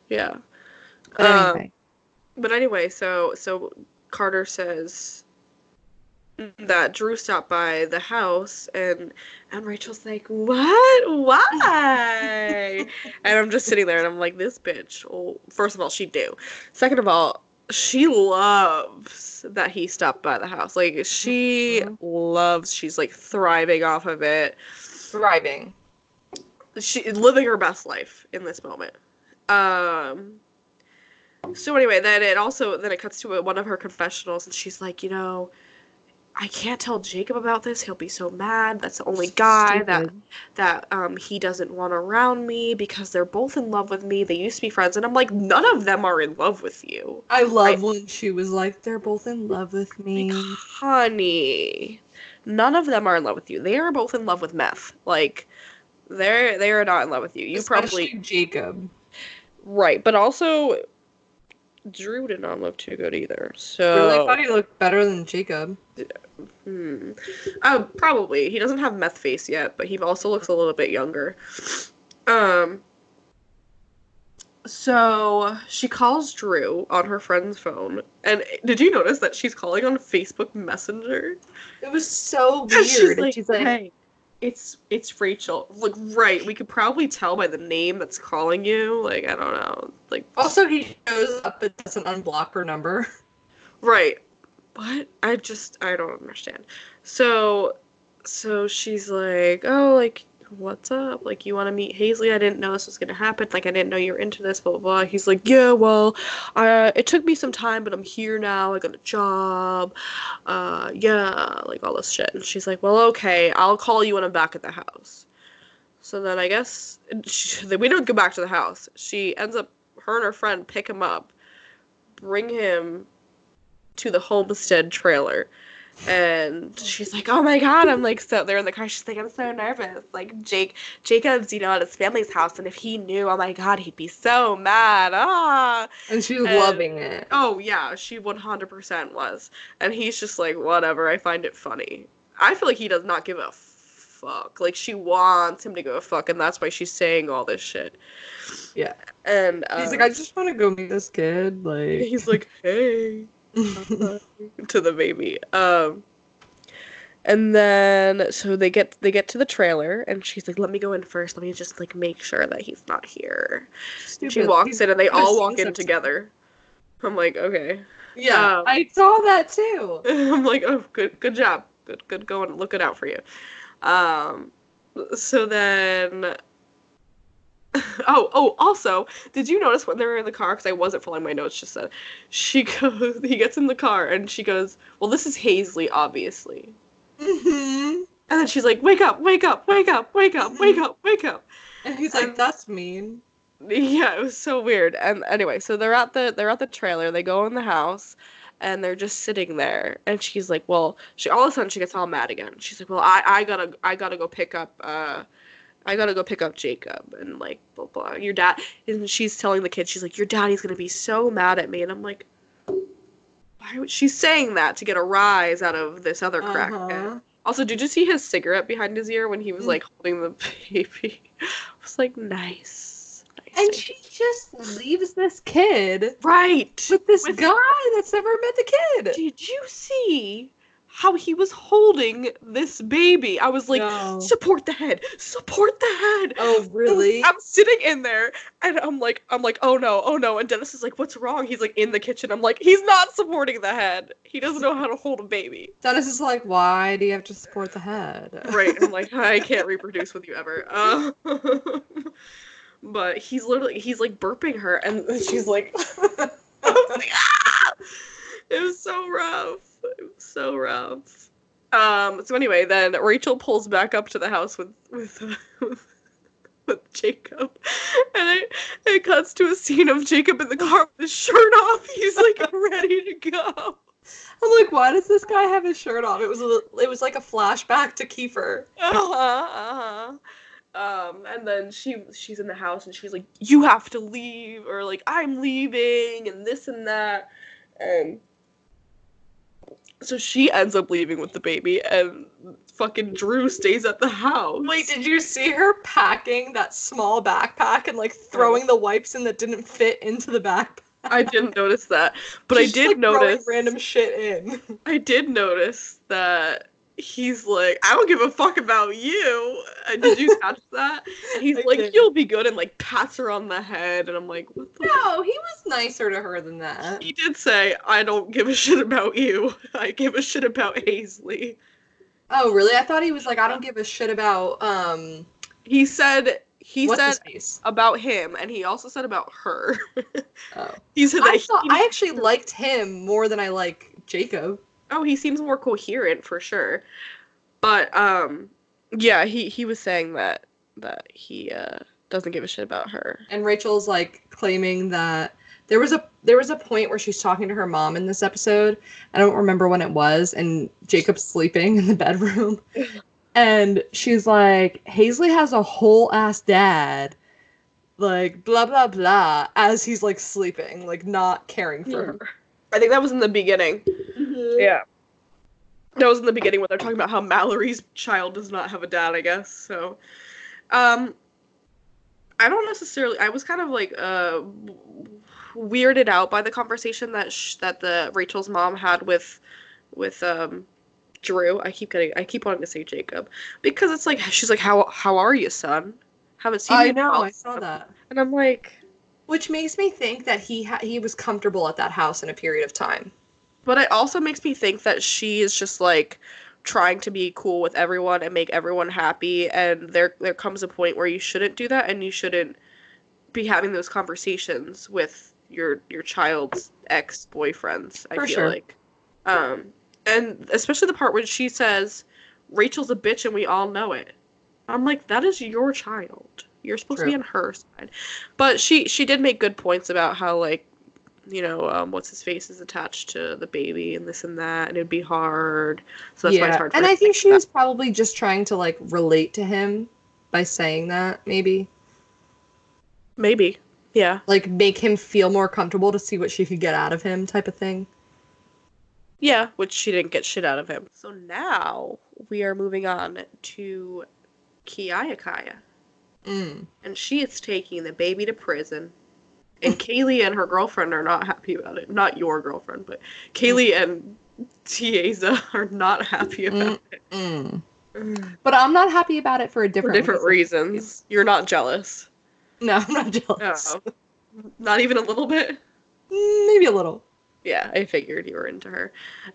But anyway, so Carter says that Drew stopped by the house, and Rachel's like, what? Why? And I'm just sitting there, and I'm like, this bitch. Well, first of all, she do. Second of all, she loves that he stopped by the house. Like, she loves, she's, like, thriving off of it. Thriving. She living her best life in this moment. So anyway, then it cuts to one of her confessionals, and she's like, you know, I can't tell Jacob about this. He'll be so mad. That's the only guy that he doesn't want around me because they're both in love with me. They used to be friends. And I'm like, none of them are in love with you. I love when she was like, they're both in love with me. Like, honey, none of them are in love with you. They are both in love with meth. Like, They are not in love with you. You Especially probably Jacob. right, but also Drew did not look too good either. Really So thought he looked better than Jacob. probably he doesn't have meth face yet, but he also looks a little bit younger. So she calls Drew on her friend's phone, and did you notice that she's calling on Facebook Messenger? It was so She's weird. like, hey, it's Rachel. Like, right, we could probably tell by the name that's calling you. Like, I don't know. Like, also he shows up but doesn't unblock her number. Right. What? I don't understand. So she's like, oh, like, what's up? Like, you want to meet Hazley? I didn't know this was gonna happen. Like, I didn't know you were into this, blah, blah, blah. He's like, yeah, well, it took me some time, but I'm here now. I got a job. Yeah, like, all this shit. And she's like, well, okay, I'll call you when I'm back at the house. So then I guess, we don't go back to the house. She ends up, her and her friend pick him up, bring him to the homestead trailer, and she's like, oh my god, I'm like, so they're in the car, she's like, I'm so nervous, like, Jacob's, at his family's house, and if he knew, oh my god, he'd be so mad, and she's loving it. Oh yeah, she 100% was, and he's just like, whatever, I find it funny. I feel like he does not give a fuck, like, she wants him to give a fuck, and that's why she's saying all this shit. Yeah. And he's like, I just want to go meet this kid, like, he's like, hey. To the baby. And then so they get to the trailer, and she's like, let me go in first, let me just like make sure that he's not here. She walks in, and they all walk in together. I'm like, okay. Yeah, I saw that too. I'm like, oh, good job, good going, looking out for you. So then also, did you notice when they were in the car, because I wasn't following my notes just then, he gets in the car, and she goes, well, this is Hazley, obviously. Mm-hmm. And then she's like, wake up, wake up, wake up, wake up, wake up, wake up. And he's like, that's mean. Yeah, it was so weird. And anyway, so they're at the trailer, they go in the house, and they're just sitting there, and she's like, well, all of a sudden she gets all mad again. She's like, well, I gotta go pick up, Jacob, and like, blah, blah, your dad, and she's telling the kid, she's like, your daddy's gonna be so mad at me, and I'm like, why would she's saying that to get a rise out of this other crackhead? Also, did you see his cigarette behind his ear when he was like holding the baby? I was like, nice. And she just leaves this kid right with this guy that's never met the kid. Did you see how he was holding this baby? I was like, no. Support the head. Oh, really? I'm sitting in there, and I'm like, oh no. And Dennis is like, what's wrong? He's like in the kitchen. I'm like, he's not supporting the head. He doesn't know how to hold a baby. Dennis is like, why do you have to support the head? Right. I'm like, I can't reproduce with you ever. But he's like burping her, and she's like, I was like, ah! It was so rough. So anyway, then Rachel pulls back up to the house with Jacob, and it cuts to a scene of Jacob in the car with his shirt off. He's like ready to go. I'm like, why does this guy have his shirt off? It was like a flashback to Kiefer. And then she's in the house, and she's like, you have to leave, or like, I'm leaving, and this and that, and so she ends up leaving with the baby, and fucking Drew stays at the house. Wait, did you see her packing that small backpack and like throwing the wipes in that didn't fit into the backpack? I didn't notice that, but I did notice random shit in. I did notice that he's like, I don't give a fuck about you. Did you catch that? And he's like, you'll be good, and like pats her on the head, and I'm like, what the No, he was nicer to her than that. He did say, I don't give a shit about you. I give a shit about Hazley. Oh, really? I thought he was like, I don't give a shit about, He said about him, and he also said about her. Oh. He said that I actually liked him more than I like Jacob. Oh, he seems more coherent for sure. But yeah, he was saying that he doesn't give a shit about her. And Rachel's like claiming that there was a point where she's talking to her mom in this episode. I don't remember when it was, and Jacob's sleeping in the bedroom. And she's like, Hazley has a whole ass dad, like blah blah blah, as he's like sleeping, like not caring for her. I think that was in the beginning. Mm-hmm. Yeah. That was in the beginning when they're talking about how Mallory's child does not have a dad, I guess. So, I don't necessarily. I was kind of like weirded out by the conversation that that the Rachel's mom had with Drew. I keep wanting to say Jacob because it's like she's like, how are you, son? Haven't seen you. I know, I saw that. And I'm like, which makes me think that he was comfortable at that house in a period of time. But it also makes me think that she is just like trying to be cool with everyone and make everyone happy, and there comes a point where you shouldn't do that, and you shouldn't be having those conversations with your child's ex-boyfriends, I feel like. And especially the part where she says Rachel's a bitch and we all know it. I'm like, that is your child. You're supposed to be on her side. But she did make good points about how, like, you know, what's his face is attached to the baby and this and that, and it'd be hard. So that's why it's hard for her. And I think she was probably just trying to like relate to him by saying that, maybe. Maybe. Yeah. Like make him feel more comfortable to see what she could get out of him, type of thing. Yeah, which she didn't get shit out of him. So now we are moving on to Kaya. And she is taking the baby to prison. And Kaylee and her girlfriend are not happy about it. Not your girlfriend, but Kaylee and Tiaza are not happy about it. But I'm not happy about it for different reasons. You're not jealous. No, I'm not jealous. No. Not even a little bit? Maybe a little. Yeah, I figured you were into her.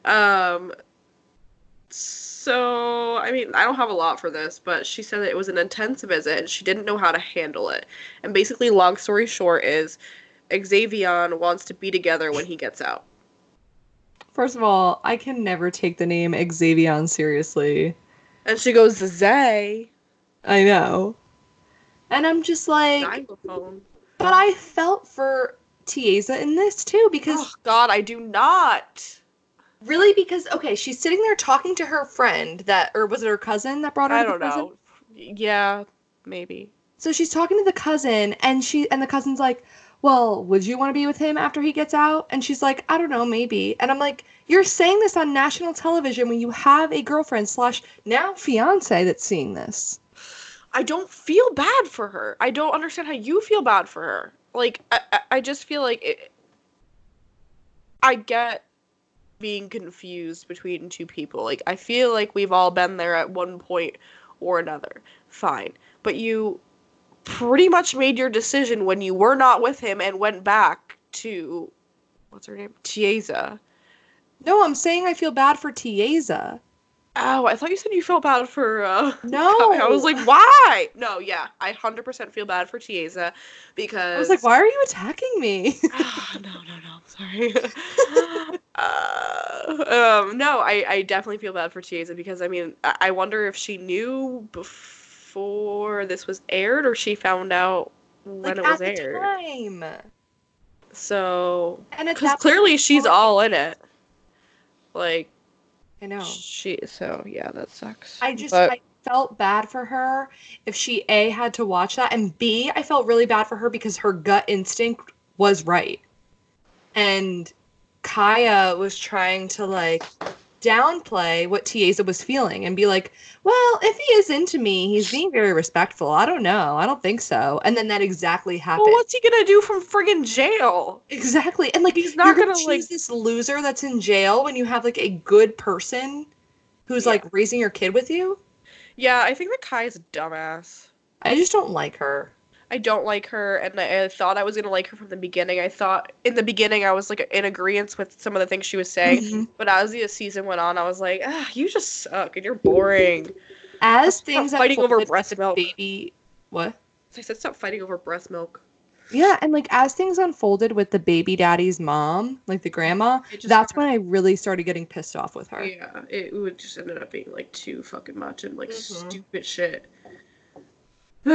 So, I mean, I don't have a lot for this, but she said that it was an intense visit and she didn't know how to handle it. And basically, long story short is Xavion wants to be together when he gets out. First of all, I can never take the name Xavion seriously. And she goes, Zay. I know. And I'm just like... Xylophone. But I felt for Tiaza in this, too, because... Oh, God, I do not. Really? Because, okay, she's sitting there talking to her friend that... Or was it her cousin that brought her to the prison? I don't know. Yeah, maybe. So she's talking to the cousin, and the cousin's like, well, would you want to be with him after he gets out? And she's like, I don't know, maybe. And I'm like, you're saying this on national television when you have a girlfriend / now fiance that's seeing this. I don't feel bad for her. I don't understand how you feel bad for her. Like, I just feel like I get being confused between two people. Like, I feel like we've all been there at one point or another. Fine. But you pretty much made your decision when you were not with him and went back to, what's her name? Tiaza. No, I'm saying I feel bad for Tiaza. Oh, I thought you said you felt bad for, No! I was like, why? No, yeah, I 100% feel bad for Tiaza, because... I was like, why are you attacking me? No, I'm sorry. No, I definitely feel bad for Tiaza, because, I mean, I wonder if she knew before this was aired, or she found out when it was aired. At the time. So, because clearly she's all in it. Like, I know. So yeah, that sucks. I felt bad for her if she A, had to watch that, and B, I felt really bad for her because her gut instinct was right. And Kaya was trying to, like, downplay what Tiaza was feeling and be like, well, if he is into me, he's being very respectful. I don't know. I don't think so. And then that exactly happened. Well, what's he gonna do from friggin' jail? Exactly. And, like, he's not gonna choose like this loser that's in jail when you have, like, a good person who's, like, raising your kid with you? Yeah, I think that Kai's a dumbass. I just don't like her. I don't like her, and I thought I was gonna like her from the beginning. I thought in the beginning I was like in agreement with some of the things she was saying, but as the season went on, I was like, you just suck and you're boring. As things fighting over breast milk, baby, what? I said stop fighting over breast milk. Yeah, and like as things unfolded with the baby daddy's mom, like the grandma, that's when I really started getting pissed off with her. Yeah, it would just ended up being like too fucking much and like stupid shit.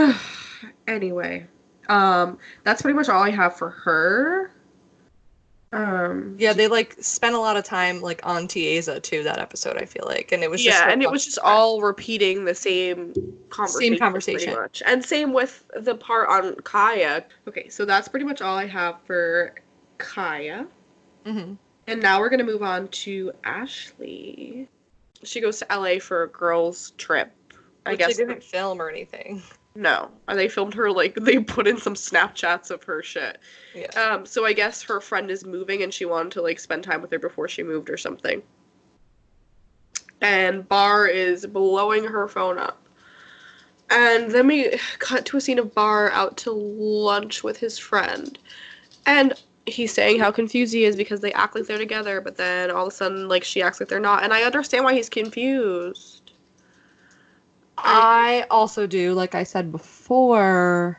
Anyway, that's pretty much all I have for her. Yeah, they like spent a lot of time like on Tiaza too that episode, I feel like, and it was just yeah, and it was just all repeating the same conversation pretty much. And same with the part on Kaya. Okay, so that's pretty much all I have for Kaya. Mm-hmm. And now we're gonna move on to Ashley. She goes to LA for a girls' trip. I guess they didn't film or anything. No, they filmed her like they put in some Snapchats of her shit. Yeah. So I guess her friend is moving and she wanted to like spend time with her before she moved or something. And Bar is blowing her phone up. And then we cut to a scene of Bar out to lunch with his friend. And he's saying how confused he is because they act like they're together, but then all of a sudden like she acts like they're not. And I understand why he's confused. I also do, like I said before.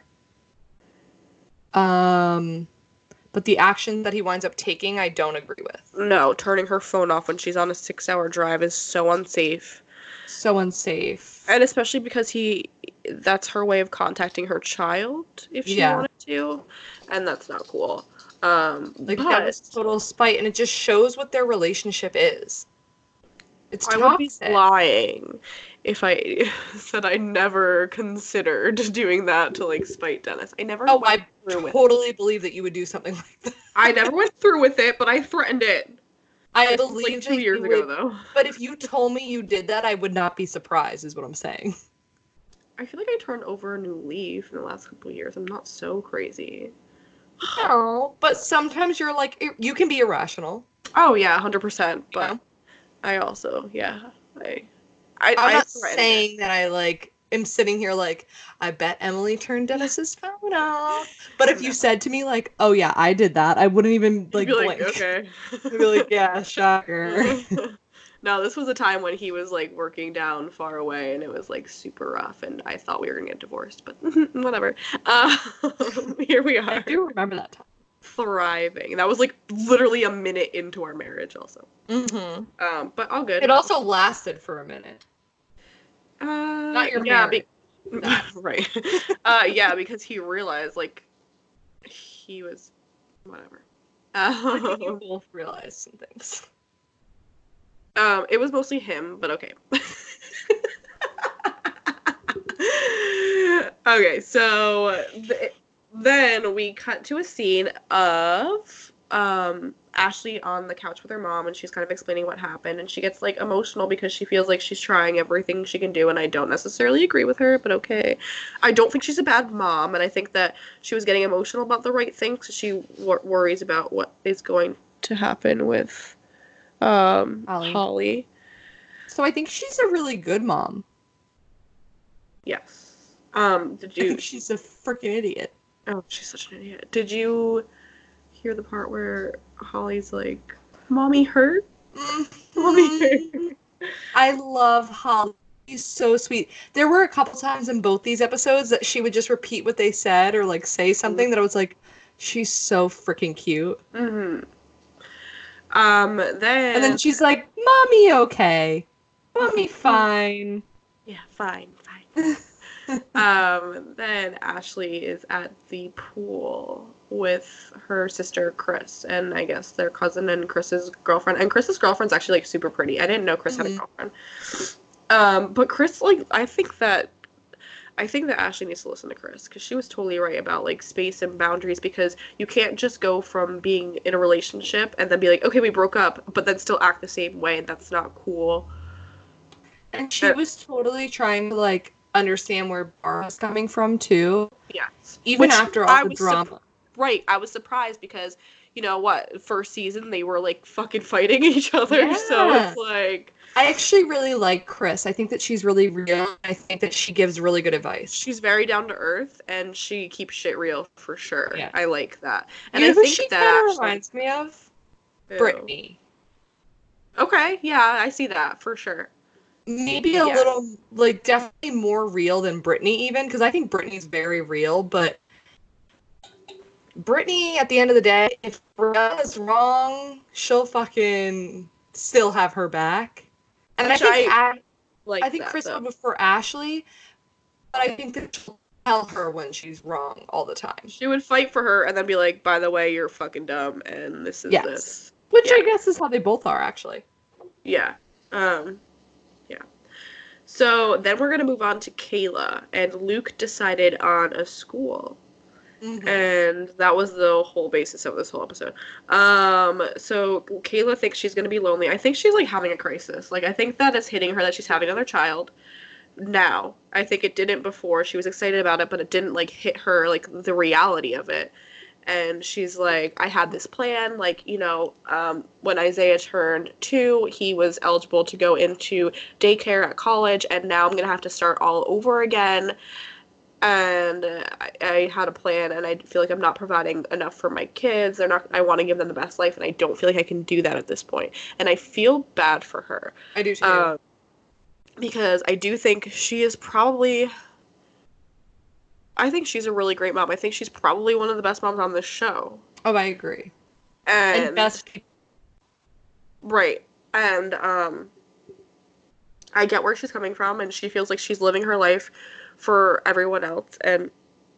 But the action that he winds up taking, I don't agree with. No, turning her phone off when she's on a 6-hour drive is so unsafe. So unsafe. And especially because that's her way of contacting her child if she wanted to. And that's not cool. That was total spite, and it just shows what their relationship is. It's toxic. I would be lying if I said I never considered doing that to like spite Dennis. I never. Oh, I totally believe that you would do something like that. I never went through with it, but I threatened it. I believe like 2 years ago, though. But if you told me you did that, I would not be surprised. Is what I'm saying. I feel like I turned over a new leaf in the last couple of years. I'm not so crazy. No, but sometimes you're like you can be irrational. Oh yeah, 100%. But know? I also I'm not saying that I like am sitting here like I bet Emily turned Dennis's phone off. But if you said to me like, oh yeah, I did that, I wouldn't even like blink. Okay. I'd be like, yeah, shocker. No, this was a time when he was like working down far away and it was like super rough and I thought we were gonna get divorced, but whatever. Here we are. I do remember that time. Thriving. That was like literally a minute into our marriage also. Mm-hmm. But all good. It also lasted for a minute. Not your marriage. Right. Yeah, because he realized like he was whatever. I think you both realized some things. It was mostly him, but okay. Okay, so then we cut to a scene of Ashley on the couch with her mom, and she's kind of explaining what happened, and she gets like emotional because she feels like she's trying everything she can do, and I don't necessarily agree with her, but okay. I don't think she's a bad mom, and I think that she was getting emotional about the right thing because she worries about what is going to happen with Holly. So I think she's a really good mom. Yes. I think she's a freaking idiot. Oh, she's such an idiot. Did you hear the part where Holly's like, "Mommy hurt"? Mommy hurt. I love Holly. She's so sweet. There were a couple times in both these episodes that she would just repeat what they said or like say something that I was like, she's so freaking cute. Mm-hmm. And then she's like, "Mommy, okay. Mommy, fine." Yeah, fine. Then Ashley is at the pool with her sister Chris, and I guess their cousin and Chris's girlfriend. And Chris's girlfriend's actually like super pretty. I didn't know Chris had a girlfriend. But Chris, like, I think that Ashley needs to listen to Chris because she was totally right about like space and boundaries, because you can't just go from being in a relationship and then be like, okay, we broke up, but then still act the same way. That's not cool. And she was totally trying to like understand where Bar was coming from too. Yes. Even after all the drama. Right. I was surprised because, you know what, first season they were like fucking fighting each other. Yeah. So it's like, I actually really like Chris. I think that she's really real. I think that she gives really good advice. She's very down to earth and she keeps shit real for sure. Yeah. I like that. And you know I think she that reminds me of Brittany. Okay, yeah, I see that for sure. Maybe a little, like, definitely more real than Brittany even, because I think Brittany's very real, but Brittany, at the end of the day, if Brianna's wrong, she'll fucking still have her back. And I think Chris would before Ashley, but I think that she'll tell her when she's wrong all the time. She would fight for her and then be like, by the way, you're fucking dumb and this is Yes. this. Which Yeah. I guess is how they both are, actually. Yeah. Yeah. So then we're going to move on to Kayla. And Luke decided on a school. Mm-hmm. And that was the whole basis of this whole episode. So Kayla thinks she's gonna be lonely. I think she's like having a crisis. Like I think that it's hitting her that she's having another child now. I think it didn't before. She was excited about it, but it didn't like hit her like the reality of it. And she's like, I had this plan, like, when Isaiah turned 2, he was eligible to go into daycare at college, and now I'm gonna have to start all over again. And I had a plan, and I feel like I'm not providing enough for my kids. I want to give them the best life, and I don't feel like I can do that at this point. And I feel bad for her. I do too. Because I do think she is probably... I think she's a really great mom. I think she's probably one of the best moms on this show. Oh, I agree. And best. Right. And I get where she's coming from, and she feels like she's living her life for everyone else, and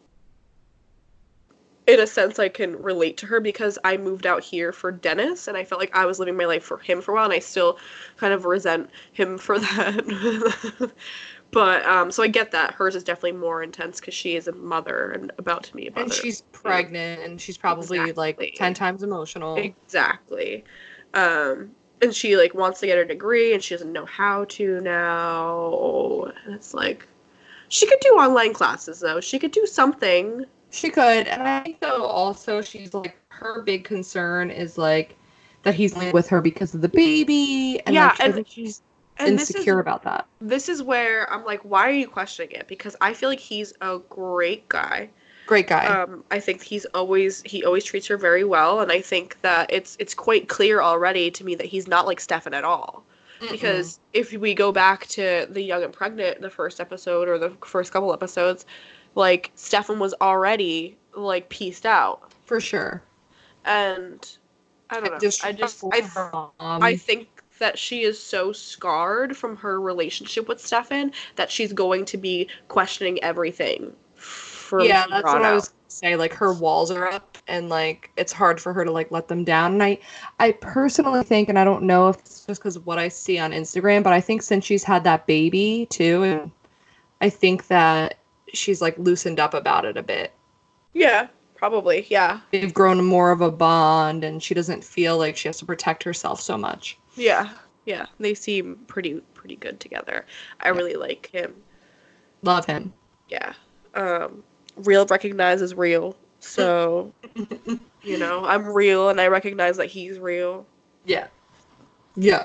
in a sense I can relate to her because I moved out here for Dennis and I felt like I was living my life for him for a while, and I still kind of resent him for that. But so I get that hers is definitely more intense because she is a mother and about to be a mother, and she's pregnant, and she's probably like 10 times emotional. Exactly. And she like wants to get her degree and she doesn't know how to now, and it's like she could do online classes, though. She could do something. She could. And I think, though, also, she's, like, her big concern is, like, that he's only with her because of the baby. And, yeah, like, I think she's insecure about that. This is where I'm like, why are you questioning it? Because I feel like he's a great guy. Great guy. I think he always treats her very well. And I think that it's quite clear already to me that he's not like Stefan at all. Because if we go back to The Young and Pregnant, the first episode, or the first couple episodes, like, Stefan was already, like, pieced out. For sure. And, I don't know. I think that she is so scarred from her relationship with Stefan that she's going to be questioning everything from yeah, that's what I was out. gonna say. Like, her walls are up, and, like, it's hard for her to, like, let them down. And I personally think, and I don't know if it's just because of what I see on Instagram, but I think since she's had that baby, too, and I think that she's, like, loosened up about it a bit. Yeah, probably, yeah. They've grown more of a bond, and she doesn't feel like she has to protect herself so much. Yeah, yeah. They seem pretty good together. I really like him. Love him. Yeah. Real recognizes real. So, I'm real and I recognize that he's real. Yeah. Yeah.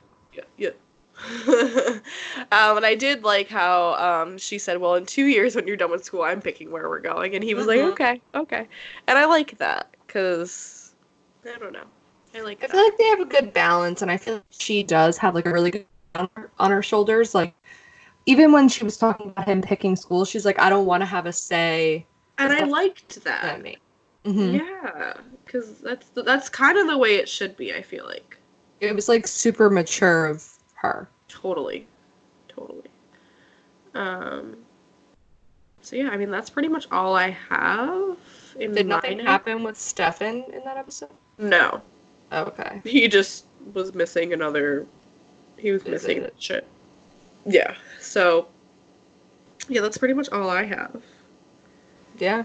And I did like how she said, well, in 2 years when you're done with school, I'm picking where we're going. And he was like, okay. And I like that because, I don't know. I feel like they have a good balance, and I feel like she does have like a really good on her shoulders. Like, even when she was talking about him picking school, she's like, I don't want to have a say. And I liked that. Mm-hmm. Yeah, because that's kind of the way it should be, I feel like. It was like super mature of her. Totally. So yeah, I mean, that's pretty much all I have. Did nothing happen with Stefan in that episode? No. Oh, okay. He just was missing another... He was missing shit. Yeah. So, yeah, that's pretty much all I have. Yeah.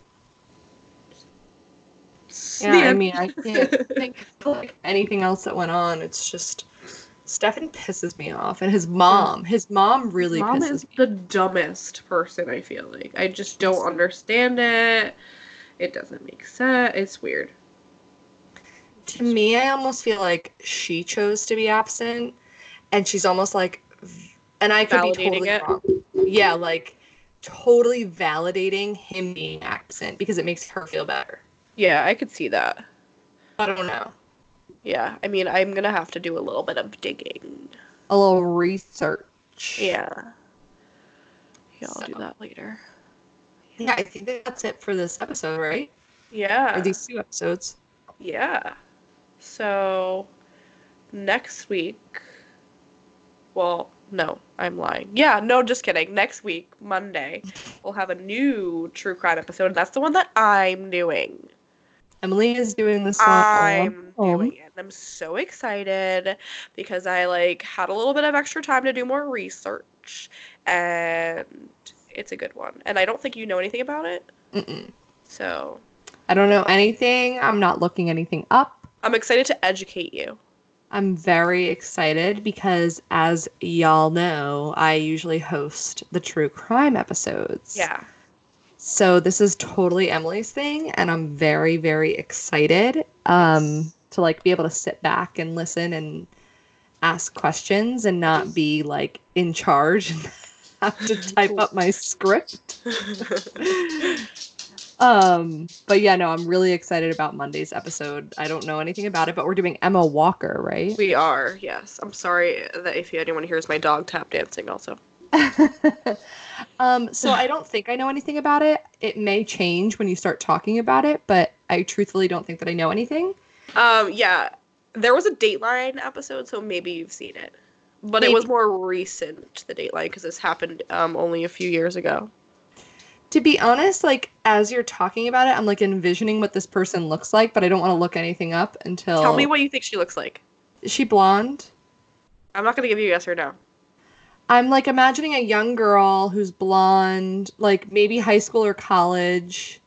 Yeah, I mean, I can't think of like anything else that went on. It's just... Stefan pisses me off. And his mom really pisses me off. Mom is the dumbest person, I feel like. I just don't understand it. It doesn't make sense. It's weird. To me, I almost feel like she chose to be absent, and she's almost like, and I could be totally wrong. Yeah, like totally validating him being absent because it makes her feel better. Yeah, I could see that. I don't know. Yeah, I mean, I'm gonna have to do a little bit of digging. A little research. Yeah. Yeah, I'll do that later. Yeah, I think that's it for this episode, right? Yeah. Or these 2 episodes. Yeah. So, next week, well, No, I'm lying. Yeah, no, just kidding. Next week, Monday, we'll have a new true crime episode. That's the one that I'm doing. Emily is doing this one I'm on doing it. I'm so excited because I like had a little bit of extra time to do more research, and it's a good one. And I don't think you know anything about it. Mm-mm. So I don't know anything. I'm not looking anything up. I'm excited to educate you. I'm very excited because, as y'all know, I usually host the true crime episodes. Yeah. So this is totally Emily's thing, and I'm very, very excited to like be able to sit back and listen and ask questions and not be like in charge and have to type up my script. But yeah, no, I'm really excited about Monday's episode. I don't know anything about it, but we're doing Emma Walker, right? We are, yes. I'm sorry that if anyone hears my dog tap dancing also. So I don't think I know anything about it. It may change when you start talking about it, but I truthfully don't think that I know anything. Yeah. There was a Dateline episode, so maybe you've seen it. But Maybe. It was more recent, the Dateline, because this happened only a few years ago. To be honest, like, as you're talking about it, I'm like envisioning what this person looks like, but I don't want to look anything up until... Tell me what you think she looks like. Is she blonde? I'm not going to give you a yes or no. I'm like imagining a young girl who's blonde, like maybe high school or college.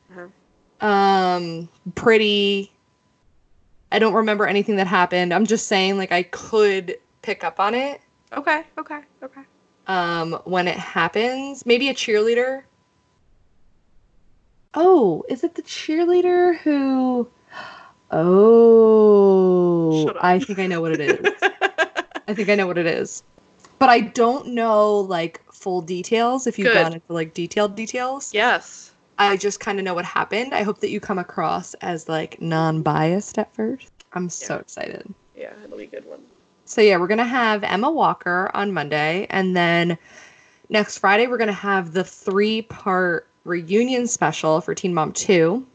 Pretty. I don't remember anything that happened. I'm just saying, like, I could pick up on it. Okay. When it happens. Maybe a cheerleader. Oh, is it the cheerleader who... Oh, Shut up. I think I know what it is. But I don't know, like, full details if you've gone into, like, detailed details. Yes. I just kind of know what happened. I hope that you come across as, like, non-biased at first. I'm so excited. Yeah, it'll be a good one. So, yeah, we're going to have Emma Walker on Monday. And then next Friday, we're going to have the 3-part reunion special for Teen Mom 2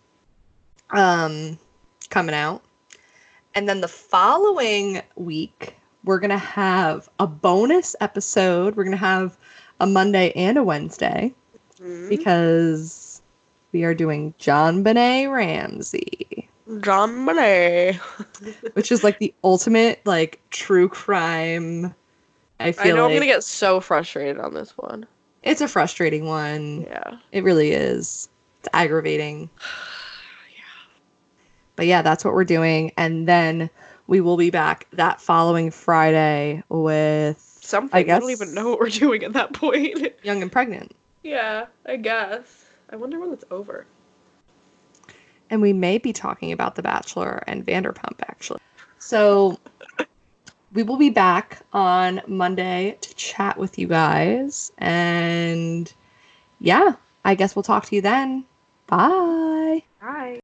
coming out. And then the following week... we're going to have a bonus episode. We're going to have a Monday and a Wednesday because we are doing JonBenet Ramsey. JonBenet. Which is like the ultimate like true crime. I know I'm going to get so frustrated on this one. It's a frustrating one. Yeah. It really is. It's aggravating. But yeah, that's what we're doing. And then we will be back that following Friday with something. I guess, I don't even know what we're doing at that point. Young and Pregnant. Yeah, I guess. I wonder when it's over. And we may be talking about The Bachelor and Vanderpump, actually. So we will be back on Monday to chat with you guys. And yeah, I guess we'll talk to you then. Bye. Bye.